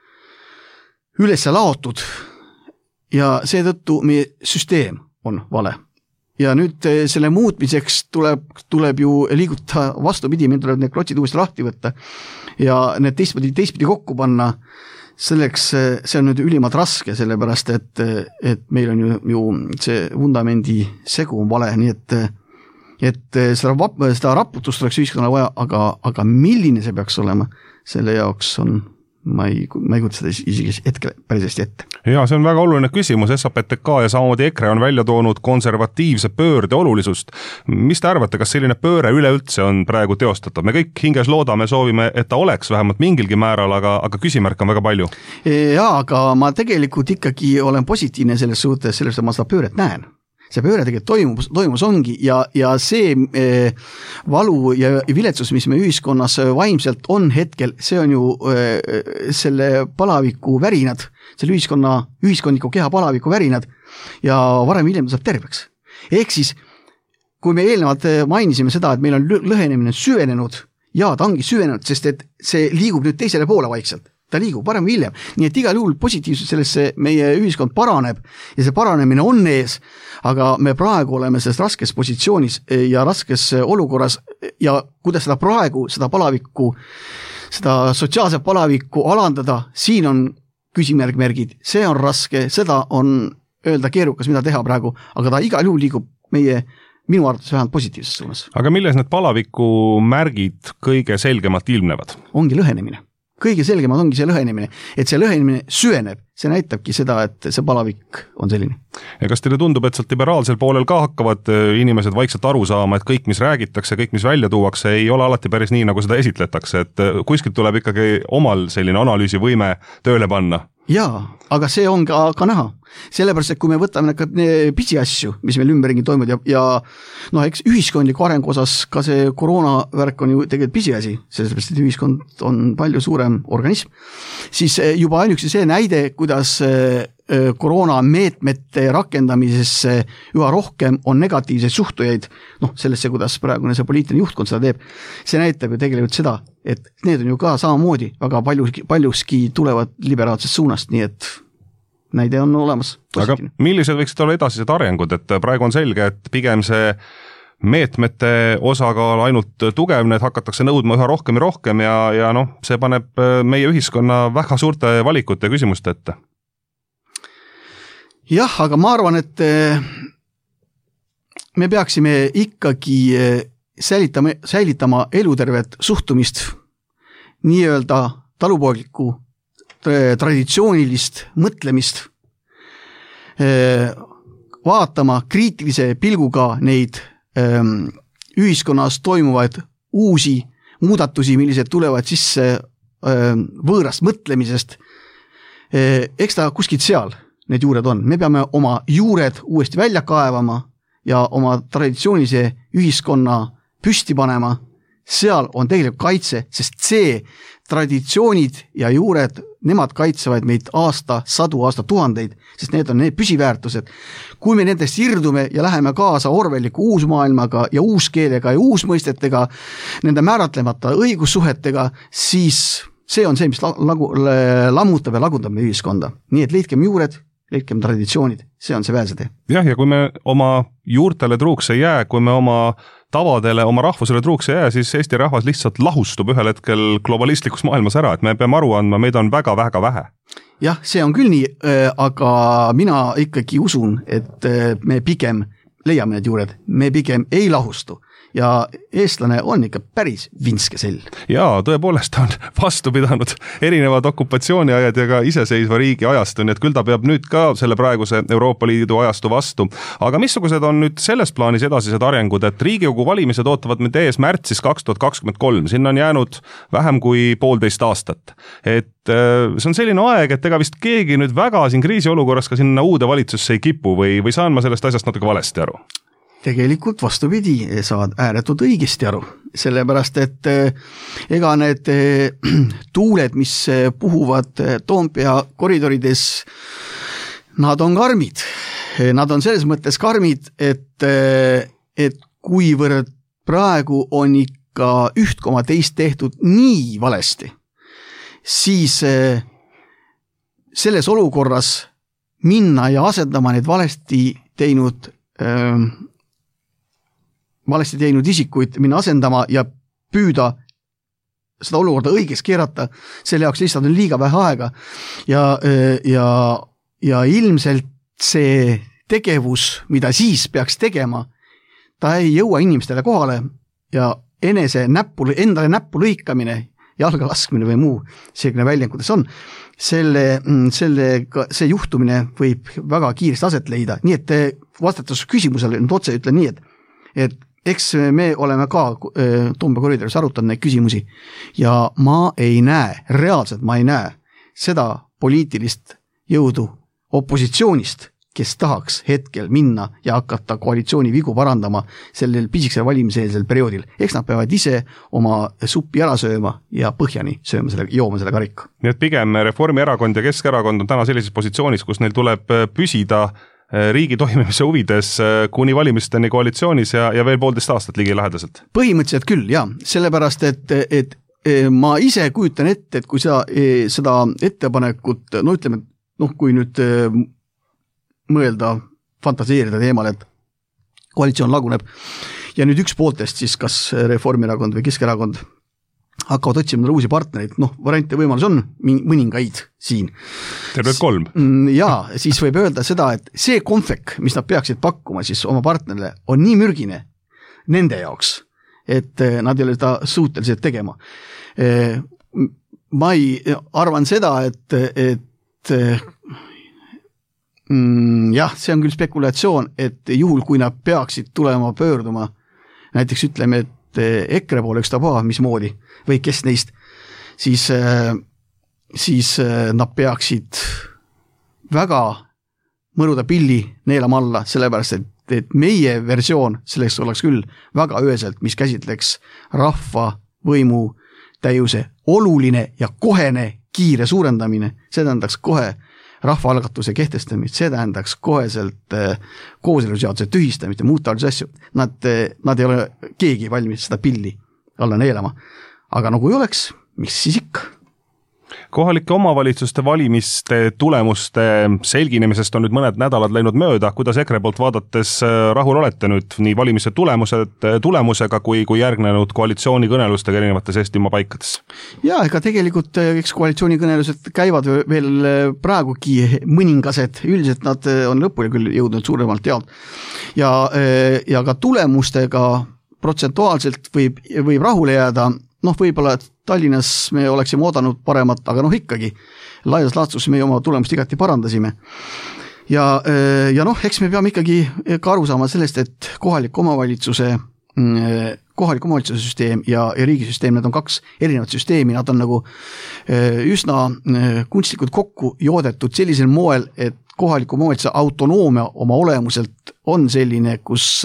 üles laotud ja seetõttu meie süsteem on vale. Ja nüüd selle muutmiseks tuleb, tuleb ju liiguta vastupidi, meil tuleb need klotsid uuesti lahti võtta ja need teistpidi, teistpidi kokku panna. Selleks see on nüüd ülimalt raske, sellepärast et, et meil on ju, ju see vundamendi segu on vale, nii et et seda, seda raputust oleks ühiskonnale vaja, aga, aga milline see peaks olema, selle jaoks on, ma ei, ma ei kujuta seda isegi hetkel päris hästi ette. Ja see on väga oluline küsimus, S A P T K ja samamoodi EKRE on välja toonud konservatiivse pöörde olulisust. Mis te arvate, kas selline pööre üleüldse on praegu teostatav? Me kõik hinges loodame, soovime, et ta oleks vähemalt mingilgi määral, aga, aga küsimärk on väga palju. Jaa, aga ma tegelikult ikkagi olen positiivne selles suhtes, selles ma seda pööret näen. See pööre tegelikult toimus, toimus ongi ja, ja see e, valu ja viletsus, mis me ühiskonnas vaimselt on hetkel, see on ju e, selle palaviku värinad, selle ühiskonna, ühiskondliku keha palaviku värinad ja varem hiljem saab terveks. Ehk siis, kui me eelnevalt mainisime seda, et meil on lõhenemine süvenenud ja ta ongi süvenenud, sest et see liigub nüüd teisele poole vaikselt. Ta liigub varem või hiljem. Nii et igal juhul positiivsus sellesse meie ühiskond paraneb ja see paranemine on ees, aga me praegu oleme selles raskes positsioonis ja raskes olukorras ja kuidas seda praegu, seda palavikku, seda sotsiaalset palavikku alandada, siin on küsimärgmärgid, see on raske, seda on öelda keerukas, mida teha praegu, aga ta igal juhul liigub meie minu arvates vähemalt positiivses suunas. Aga milles need palaviku märgid kõige selgemalt ilmnevad? Ongi lõhenemine. Kõige selgemad ongi see lõhenemine, et see lõhenemine süveneb, see näitabki seda, et see palavik on selline. Ja kas teile tundub, et sealt liberaalsel poolel ka hakkavad inimesed vaikselt aru saama, et kõik, mis räägitakse, kõik, mis välja tuuakse, ei ole alati päris nii, nagu seda esitletakse, et kuskilt tuleb ikkagi omal selline analüüsivõime tööle panna? Jaa, aga see on ka, ka näha. Sellepärast, et kui me võtame pisiasju, mis meil ümberringi toimub ja, ja no, eks ühiskondliku arengu osas ka see koroonavärk on ju tegelikult pisiasi, sellepärast, et ühiskond on palju suurem organism, siis juba ainuüksi see näide, kuidas koroona meetmete rakendamisesse üha rohkem on negatiivseid suhtujaid, noh, sellesse, kuidas praegune see poliitiline juhtkond seda teeb, see näitab ju tegelikult seda, et need on ju ka samamoodi väga paljuski, paljuski tulevad liberaalsest suunast, nii et näide on olemas. Aga millised võiksid olla edasised arengud, et praegu on selge, et pigem see meetmete osakaal ainult tugevne, et hakatakse nõudma üha rohkem ja rohkem ja, ja noh, see paneb meie ühiskonna väga suurte valikute ja küsimuste ette. Jah, aga ma arvan, et me peaksime ikkagi säilitama, säilitama elutervet suhtumist nii-öelda talupoeglikku traditsioonilist mõtlemist, vaatama kriitilise pilguga neid ühiskonnas toimuvaid uusi muudatusi, millised tulevad sisse võõrast mõtlemisest. Eks ta kuskilt seal need juured on. Me peame oma juured uuesti välja kaevama ja oma traditsioonilise ühiskonna püsti panema. Seal on tegelikult kaitse, sest see traditsioonid ja juured, nemad kaitsevad meid aasta, sadu aasta tuhandeid, sest need on need püsiväärtused. Kui me nendest irdume ja läheme kaasa orwelliku uusmaailmaga ja uuskeelega ja uusmõistetega, nende määratlemata õigussuhetega, siis see on see, mis lagu, lammutab ja lagundab meie ühiskonda. Nii et leidkem juured, leidkem traditsioonid, see on see väesetee. Jah, ja kui me oma juurtele truuks ei jää, kui me oma tavadele, oma rahvusele truuks ei jää, siis Eesti rahvas lihtsalt lahustub ühel hetkel globalistlikus maailmas ära, et me peame aru andma, meid on väga-väga vähe. Jah, see on küll nii, aga mina ikkagi usun, et me pigem leiame need juured, me pigem ei lahustu ja eestlane on ikka päris vinske sell. Jaa, tõepoolest on vastu pidanud erinevad okupatsiooniajad ja ka iseseisva riigi ajastu, nii et küll ta peab nüüd ka selle praeguse Euroopa Liidu ajastu vastu. Aga missugused on nüüd selles plaanis edasised arengud, et Riigikogu valimised ootavad meid ees märtsis kaks tuhat kakskümmend kolm, sinna on jäänud vähem kui poolteist aastat. Et see on selline aeg, et ega vist keegi nüüd väga siin kriisiolukorras ka sinna uude valitsusse ei kipu või, või saan ma sellest asjast natuke valesti aru? Tegelikult vastupidi, saad ääretult õigesti aru, sellepärast et ega need tuuled, mis puhuvad Toompea koridorides, nad on karmid. Nad on selles mõttes karmid, et, et kuivõrd praegu on ikka üht koma teist tehtud nii valesti, siis selles olukorras minna ja asendama need valesti teinud öö, valesti teinud isikuid minna asendama ja püüda seda olukorda õigeks keerata, selle jaoks lihtsalt on liiga vähe aega ja, ja, ja ilmselt see tegevus, mida siis peaks tegema, ta ei jõua inimestele kohale ja enese näppu, endale näppu lõikamine, jalga laskmine või muu selline väljend, kuidas on, selle, selle, see juhtumine võib väga kiiresti aset leida, nii et vastates küsimusele nüüd otse ütlen nii, et, et eks me oleme ka Toompea koridoris arutanud neid küsimusi ja ma ei näe, reaalselt ma ei näe seda poliitilist jõudu opositsioonist, kes tahaks hetkel minna ja hakata koalitsiooni vigu parandama sellel pisikesel valimiseelsel perioodil. Eks nad peavad ise oma suppi ära sööma ja põhjani sööma selle, jooma selle karika. Nii et pigem Reformierakond ja Keskerakond on täna sellises positsioonis, kus neil tuleb püsida riigi toimimise huvides kuni valimisteni koalitsioonis ja, ja veel poolteist aastat ligi lähedaselt? Põhimõtteliselt küll, jah. Sellepärast, et, et ma ise kujutan ette, et kui seda, seda ettepanekut, no ütleme, noh, kui nüüd mõelda, fantaseerida teemal, et koalitsioon laguneb ja nüüd üks pooltest siis kas Reformierakond või Keskerakond hakkavad otsima uusi partnereid, noh, variante võimalus on mõningaid siin. Tervelt kolm. Ja, siis võib öelda seda, et see konfek, mis nad peaksid pakkuma siis oma partnerile, on nii mürgine nende jaoks, et nad ei ole seda suutelised tegema. Ma ei arvan seda, et, et mm, jah, see on küll spekulatsioon, et juhul, kui nad peaksid tulema pöörduma, näiteks ütleme, et EKRE poole ükstapuha, mismoodi või kes neist, siis, siis nad peaksid väga mõruda pilli neelama alla, sellepärast, et, et meie versioon selleks oleks küll väga ööselt, mis käsitleks rahva võimu täiuse oluline ja kohene kiire suurendamine, see tähendaks kohe rahvaalgatuse kehtestamist, see tähendaks koheselt kooseluseaduse tühistamist ja muud taolisi asju. Nad, nad ei ole keegi valmis seda pilli alla neelama. Aga nagu ei oleks, mis siis ikka? Kohalike omavalitsuste valimiste tulemuste selginemisest on nüüd mõned nädalad läinud mööda. Kuidas EKRE poolt vaadates rahul olete nüüd nii valimiste tulemused, tulemusega kui, kui järgnenud koalitsioonikõnelustega erinevates Eestimaa paikades? Ja, ega tegelikult eks koalitsioonikõnelused käivad veel praegugi mõningased, üldiselt nad on lõpuni küll jõudnud suuremalt jaolt. Ja, ja ka tulemustega protsentuaalselt võib, võib rahule jääda. Noh, võib-olla Tallinnas me oleksime oodanud paremat, aga noh ikkagi laias laastus me oma tulemust igati parandasime. Ja, ja noh, eks me peame ikkagi ka aru saama sellest, et kohalik omavalitsuse, kohalik omavalitsuse süsteem ja, ja riigisüsteem, need on kaks erinevat süsteemi, nad on nagu üsna kunstlikult kokku joodetud sellisel moel, et kohaliku omavalitsuse autonoomia oma olemuselt on selline, kus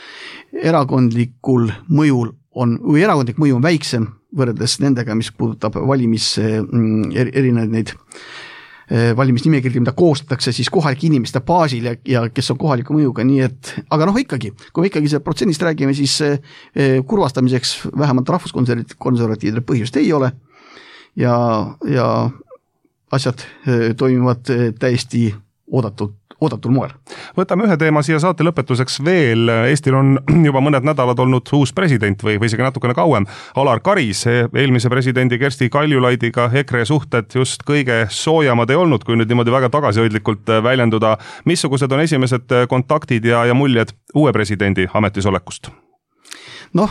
erakondlikul mõjul on, või erakondlik mõju on väiksem võrreldes nendega, mis puudutab valimis, erinevaid neid valimisnimekirja, mida koostatakse siis kohalike inimeste baasil ja, ja kes on kohaliku mõjuga, nii et, aga noh ikkagi, kui me ikkagi see protsendist räägime, siis kurvastamiseks vähemalt rahvuskonservatiivide põhjust ei ole ja, ja asjad toimivad täiesti oodatud oodatul moel. Võtame ühe teema siia saate lõpetuseks veel. Eestil on juba mõned nädalad olnud uus president või, või isegi natukene kauem. Alar Karis, eelmise presidendi Kersti Kaljulaidiga EKRE suhted just kõige soojamad ei olnud, kui nüüd niimoodi väga tagasihoidlikult väljenduda. Missugused on esimesed kontaktid ja, ja muljed uue presidendi ametisolekust? noh,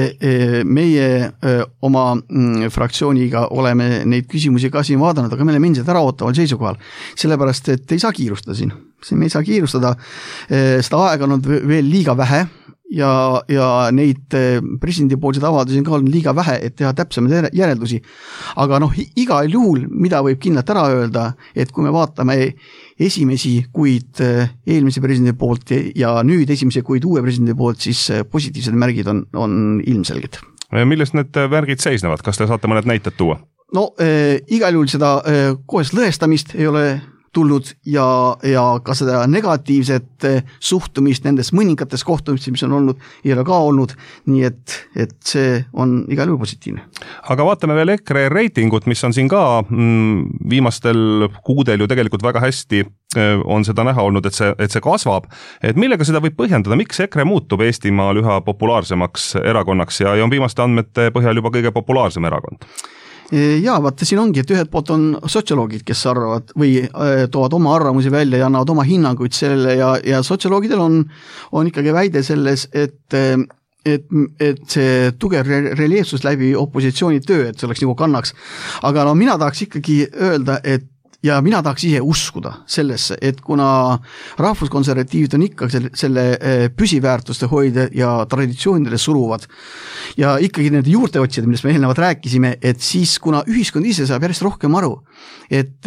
meie oma fraktsiooniga oleme neid küsimusi ka siin vaadanud, aga me oleme endiselt ära ootaval seisukohal, sellepärast et ei saa kiirustada siin. Me ei saa kiirustada, seda aega on veel liiga vähe ja, ja neid presidendipoolseid avaldusi on ka olnud liiga vähe, et teha täpsemaid järeldusi. Aga noh, igal juhul, mida võib kindlalt ära öelda, et kui me vaatame esimesi kuid eelmise presidendi poolt ja nüüd esimese kuid uue presidendi poolt, siis positiivsed märgid on, on ilmselged. Milles need märgid seisnevad? Kas te saate mõned näited tuua? No eh, igal juhul seda eh, kohest lõhestamist ei ole tulnud ja, ja ka seda negatiivset suhtumist nendes mõningates kohtumist, mis on olnud, ei ole ka olnud, nii et, et see on igal juhul positiivne. Aga vaatame veel EKRE reitingut, mis on siin ka mm, viimastel kuudel ju tegelikult väga hästi on seda näha olnud, et see, et see kasvab. Et millega seda võib põhjendada? Miks EKRE muutub Eestimaal üha populaarsemaks erakonnaks ja, ja on viimaste andmete põhjal juba kõige populaarsem erakond? Jaa, vaata siin ongi, et ühed poolt on sotsioloogid, kes arvavad või toovad oma arvamusi välja ja annavad oma hinnanguid sellele ja, ja sotsioloogidel on, on ikkagi väide selles, et, et, et see tugev reljeefsus läbi opositsiooni töö, et see oleks nagu kannaks. Aga no mina tahaks ikkagi öelda, et ja mina tahaks ise uskuda sellesse, et kuna rahvuskonservatiivid on ikka selle, selle püsiväärtuste hoida ja traditsioonidele suruvad ja ikkagi nende juurte otsida, millest me eelnevalt rääkisime, et siis kuna ühiskond ise saab järjest rohkem aru, et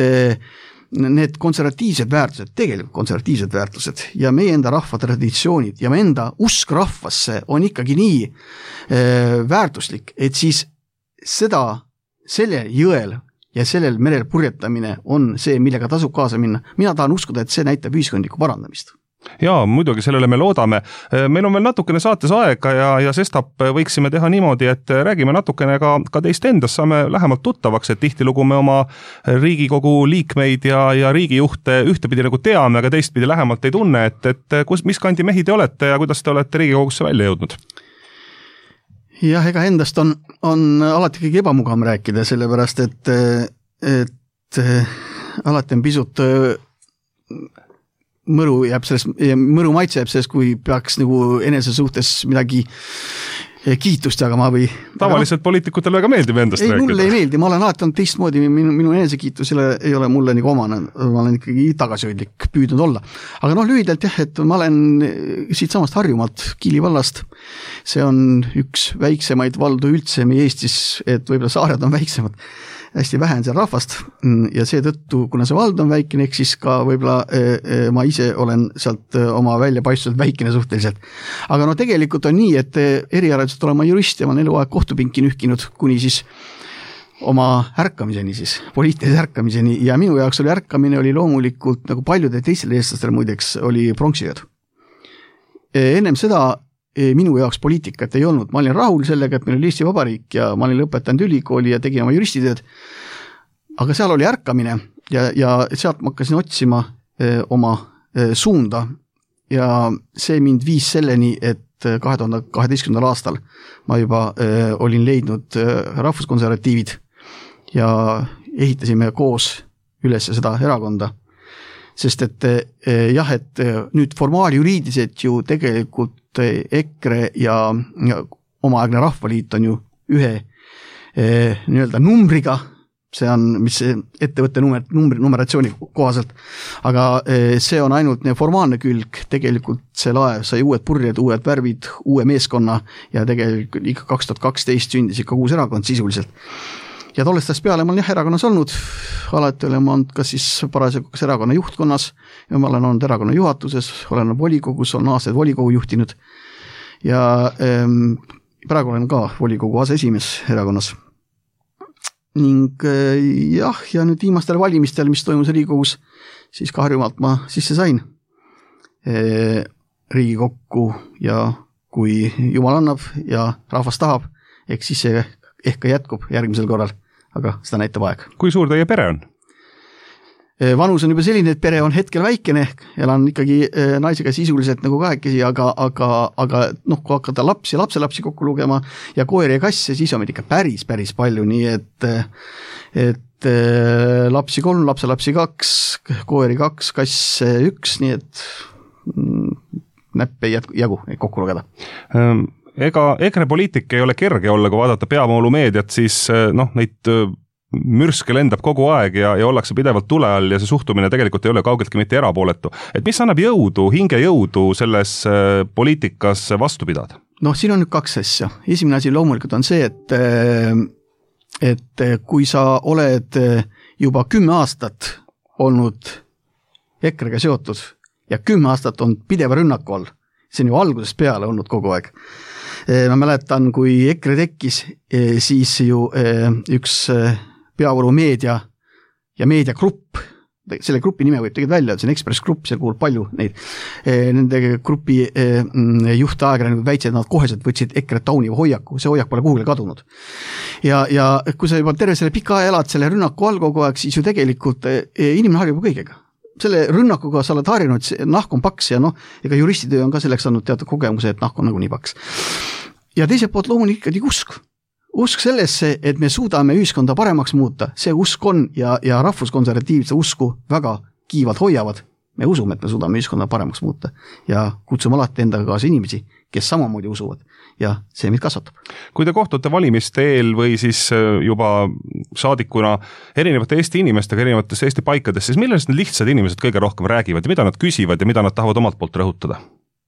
need konservatiivsed väärtused, tegelikult konservatiivsed väärtused ja meie enda rahva traditsioonid ja meie enda usk rahvasse on ikkagi nii väärtuslik, et siis seda selle jõel ja sellel merel purjetamine on see, millega tasub kaasa minna. Mina tahan uskuda, et see näitab ühiskondlikku parandamist. Jaa, muidugi sellele me loodame. Meil on veel natukene saates aega ja, ja sestap võiksime teha niimoodi, et räägime natukene ka, ka teist endast, saame lähemalt tuttavaks, et tihtilugu me oma Riigikogu liikmeid ja, ja riigijuhte ühtepidi nagu teame, aga teistpidi lähemalt ei tunne, et, et kus, mis kandi mehi te olete ja kuidas te olete Riigikogusse välja jõudnud? Jah, ega endast on, on alati kõige ebamugavam rääkida, sellepärast, et, et alati on pisut mõru jääb sellest, mõru maitse jääb sellest, kui peaks nagu enese suhtes midagi kiitust jagama või... Tavaliselt no, poliitikutel väga meeldib endast ei, rääkida. Mulle ei meeldi, ma olen alati olnud teistmoodi, minu, minu enesekiitus ei ole mulle nagu omane, ma olen ikkagi tagasihoidlik püüdnud olla. Aga noh, lühidalt jah, et ma olen siit samast Harjumaalt, Kiili vallast, see on üks väiksemaid valdu üldse meie Eestis, et võib-olla saared on väiksemad, hästi vähe on seal rahvast ja seetõttu, kuna see vald on väikene, ehk siis ka võib-olla eh, ma ise olen sealt oma väljapaistvuselt väikene suhteliselt. Aga no tegelikult on nii, et eriarvaliselt olen ma jurist ja ma olen eluaeg kohtupinki nühkinud kuni siis oma ärkamiseni siis, poliitilise ärkamiseni ja minu jaoks oli ärkamine oli loomulikult nagu paljude teistele eestlastel muideks oli pronksiööd. Ennem seda minu jaoks poliitikat ei olnud. Ma olin rahul sellega, et meil oli Eesti Vabariik ja ma olin lõpetanud ülikooli ja tegin oma juristitööd. Aga seal oli ärkamine ja, ja sealt ma hakkasin otsima eh, oma eh, suunda ja see mind viis selleni, et kahe tuhande kaheteistkümnendal aastal ma juba eh, olin leidnud eh, rahvuskonservatiivid ja ehitasime koos üles seda erakonda. Sest et eh, jah, et nüüd formaaljuriidiliselt ju tegelikult EKRE ja, ja omaaegne Rahvaliit on ju ühe eh, nii-öelda numbriga, see on, mis ettevõtte numer, numbri, numeratsiooni kohaselt, aga eh, see on ainult formaalne külg, tegelikult see laev sai uued purjed, uued värvid, uue meeskonna ja tegelikult ikka kaks tuhat kaksteist sündis ikka uus erakond sisuliselt. Ja tollestast peale ma olen jah erakonnas olnud, alati olen ma olnud kas siis parasjagu kas erakonna juhtkonnas ja ma olen olnud erakonna juhatuses, olen volikogus, olen aastaid volikogu juhtinud ja ähm, praegu olen ka volikogu aseesimees erakonnas. Ning äh, jah, ja nüüd viimastel valimistel, mis toimus Riigikogus, siis ka Harjumaalt ma sisse sain e, Riigikokku ja kui Jumal annab ja rahvas tahab, ehk siis see ehk ka jätkub järgmisel korral. Aga seda näitab aeg. Kui suur teie pere on? Vanus on juba selline, et pere on hetkel väikene, elan ikkagi naisega sisuliselt nagu kahekesi, aga, aga, aga noh, kui hakata lapsi, lapselapsi kokku lugema ja koeri ja kasse, siis on meid ikka päris, päris palju, nii et, et lapsi kolm, lapselapsi kaks, koeri kaks, kass üks, nii et näpp ei jagu kokku lugeda. ega EKRE poliitik ei ole kerge olla, kui vaadata peavoolumeediat, siis noh, neid mürske lendab kogu aeg ja, ja ollakse pidevalt tule all ja see suhtumine tegelikult ei ole kaugeltki mitte erapooletu. Et mis annab jõudu, hinge jõudu selles poliitikas vastu pidada? Noh, siin on nüüd kaks asja. Esimene asi loomulikult on see, et, et kui sa oled juba kümme aastat olnud EKRE-ga seotud ja kümme aastat on pideva rünnaku all, see on ju algusest peale olnud kogu aeg. Ma mäletan, kui EKRE tekkis, siis ju üks peavoolu meedia ja meediagrupp, selle grupi nime võib tegelikult välja, see on Ekspress Grupp, see kuulub palju neid, nende grupi juhtajakirjanikud väitsid, et nad koheselt võtsid EKRE tauniva hoiaku, see hoiak pole kuhugile kadunud. Ja, ja kui sa juba terve selle pika aja elad selle rünnaku all kogu aeg, siis ju tegelikult inimene harjub kõigega. Selle rünnakuga sa oled harjunud, nahk on paks ja noh, ega juristitöö on ka selleks andnud teatud kogemuse, et nahk on nagu nii paks. Ja teiselt poolt loomulikult ikkagi usk. Usk sellesse, et me suudame ühiskonda paremaks muuta, see usk on ja, ja rahvuskonservatiivse usku väga kiivalt hoiavad. Me usume, et me suudame ühiskonda paremaks muuta ja kutsume alati endaga kaasa inimesi, kes samamoodi usuvad ja see meid kasvatab. Kui te kohtute valimiste eel või siis juba saadikuna erinevate Eesti inimestega erinevates Eesti paikades, siis millest need lihtsad inimesed kõige rohkem räägivad ja mida nad küsivad ja mida nad tahavad omalt poolt rõhutada?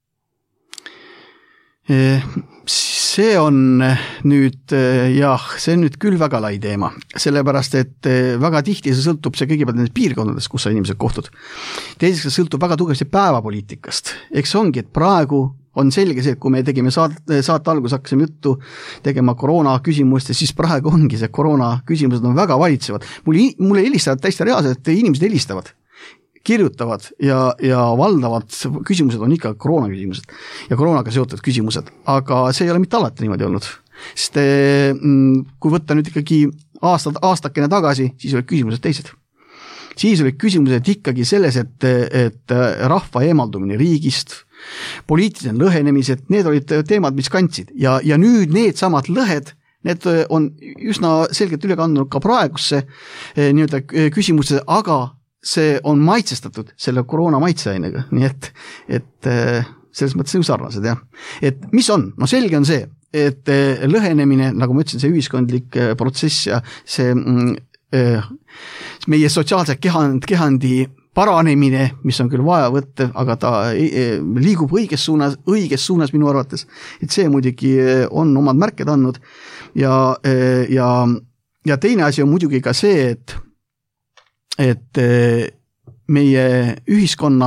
See on nüüd, jah, see on nüüd küll väga lai teema, sellepärast, et väga tihti see sõltub see kõigepealt nendes piirkondades, kus sa inimesed kohtud. Teiseks see sõltub väga tugevasti päevapoliitikast. Eks ongi, et praegu on selge see, et kui me tegime saate, saate algus hakkasime juttu tegema koroona küsimuste, siis praegu ongi see koroona küsimused on väga valitsevad. Mulle, mulle helistavad täiesti reaalselt, et inimesed helistavad, kirjutavad ja, ja valdavad küsimused on ikka koroona küsimused ja koroonaga seotud küsimused, aga see ei ole mitte alati niimoodi olnud. Sest kui võtta nüüd ikkagi aastad, aastakene tagasi, siis olid küsimused teised. Siis olid küsimused ikkagi selles, et, et rahva eemaldumine riigist, poliitilised lõhenemised, need olid teemad, mis kandsid ja, ja nüüd need samad lõhed, need on üsna selgelt üle kandunud ka praegusse nii-öelda küsimusse, aga see on maitsestatud selle koroona maitseainega, nii et, et selles mõttes on sarnased, jah. Et mis on? No selge on see, et lõhenemine, nagu ma ütlesin, see ühiskondlik protsess ja see meie sotsiaalse kehand, kehandi paranemine, mis on küll vaja võtta, aga ta liigub õiges suunas, õiges suunas minu arvates, et see muidugi on omad märked andnud ja, ja, ja teine asi on muidugi ka see, et et meie ühiskonna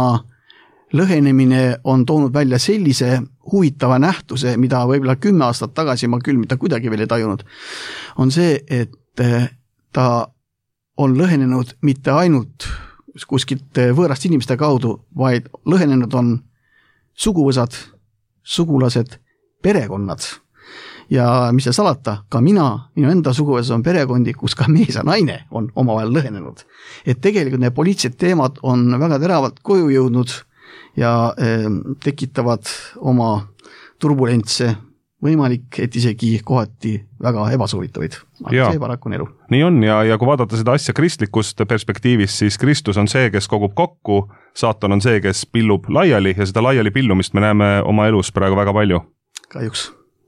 lõhenemine on toonud välja sellise huvitava nähtuse, mida võib-olla kümme aastat tagasi ma küll mitte kuidagi veel ei tajunud, on see, et ta on lõhenenud mitte ainult kuskilt võõrast inimeste kaudu, vaid lõhenenud on suguvõsad, sugulased, perekonnad. Ja mis see salata, ka mina, minu enda suguvõsas on perekondi, kus ka mees ja naine on omavahel lõhenenud. Et tegelikult need poliitilised teemad on väga teravalt koju jõudnud ja eh, tekitavad oma turbulentse, võimalik, et isegi kohati väga ebasoovitavaid. Aga see paraku on elu. Nii on ja, ja kui vaadata seda asja kristlikust perspektiivist, siis Kristus on see, kes kogub kokku, saatan on see, kes pillub laiali ja seda laiali pillumist me näeme oma elus praegu väga palju. Kahjuks.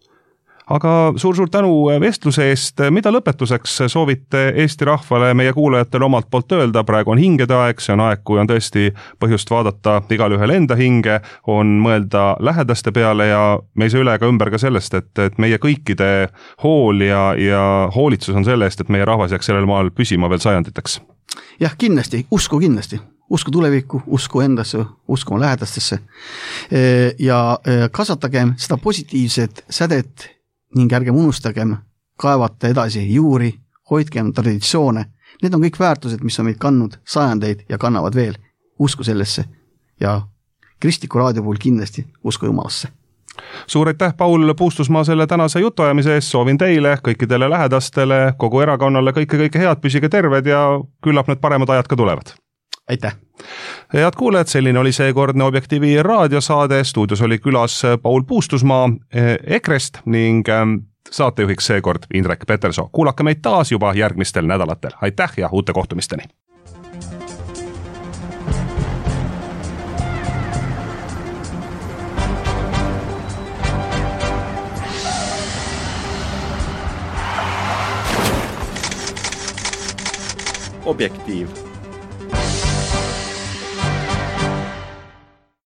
Aga suur-suur tänu vestluse eest. Mida lõpetuseks soovite Eesti rahvale, meie kuulajatele omalt poolt öelda? Praegu on hingede aeg, see on aeg, kui on tõesti põhjust vaadata igal ühel enda hinge, on mõelda lähedaste peale ja me ei saa üle ega ümber ka sellest, et, et meie kõikide hool ja, ja hoolitsus on selle eest, et meie rahvas jääks sellel maal püsima veel sajanditeks. Jah, kindlasti, usku kindlasti. Usku tulevikku, usku endasse, usku oma lähedastesse ja kasvatagem seda positiivset sädet ning ärgem unustagem kaevata edasi juuri, hoidkem traditsioone. Need on kõik väärtused, mis on meid kannud sajandeid ja kannavad veel. Usku sellesse ja kristliku raadio puhul kindlasti usku Jumalasse. Suur aitäh, Paul Puustusmaa, selle tänase jutuajamise eest. Soovin teile, kõikidele lähedastele, kogu erakonnale kõike-kõike head, püsige terved ja küllap need paremad ajad ka tulevad. Aitäh! Head kuulajad, selline oli seekordne Objektiivi raadiosaade. Stuudios oli külas Paul Puustusmaa EKREst ning saatejuhiks seekord Indrek Petersoo. Kuulake meid taas juba järgmistel nädalatel. Aitäh ja uute kohtumisteni! Objektiiv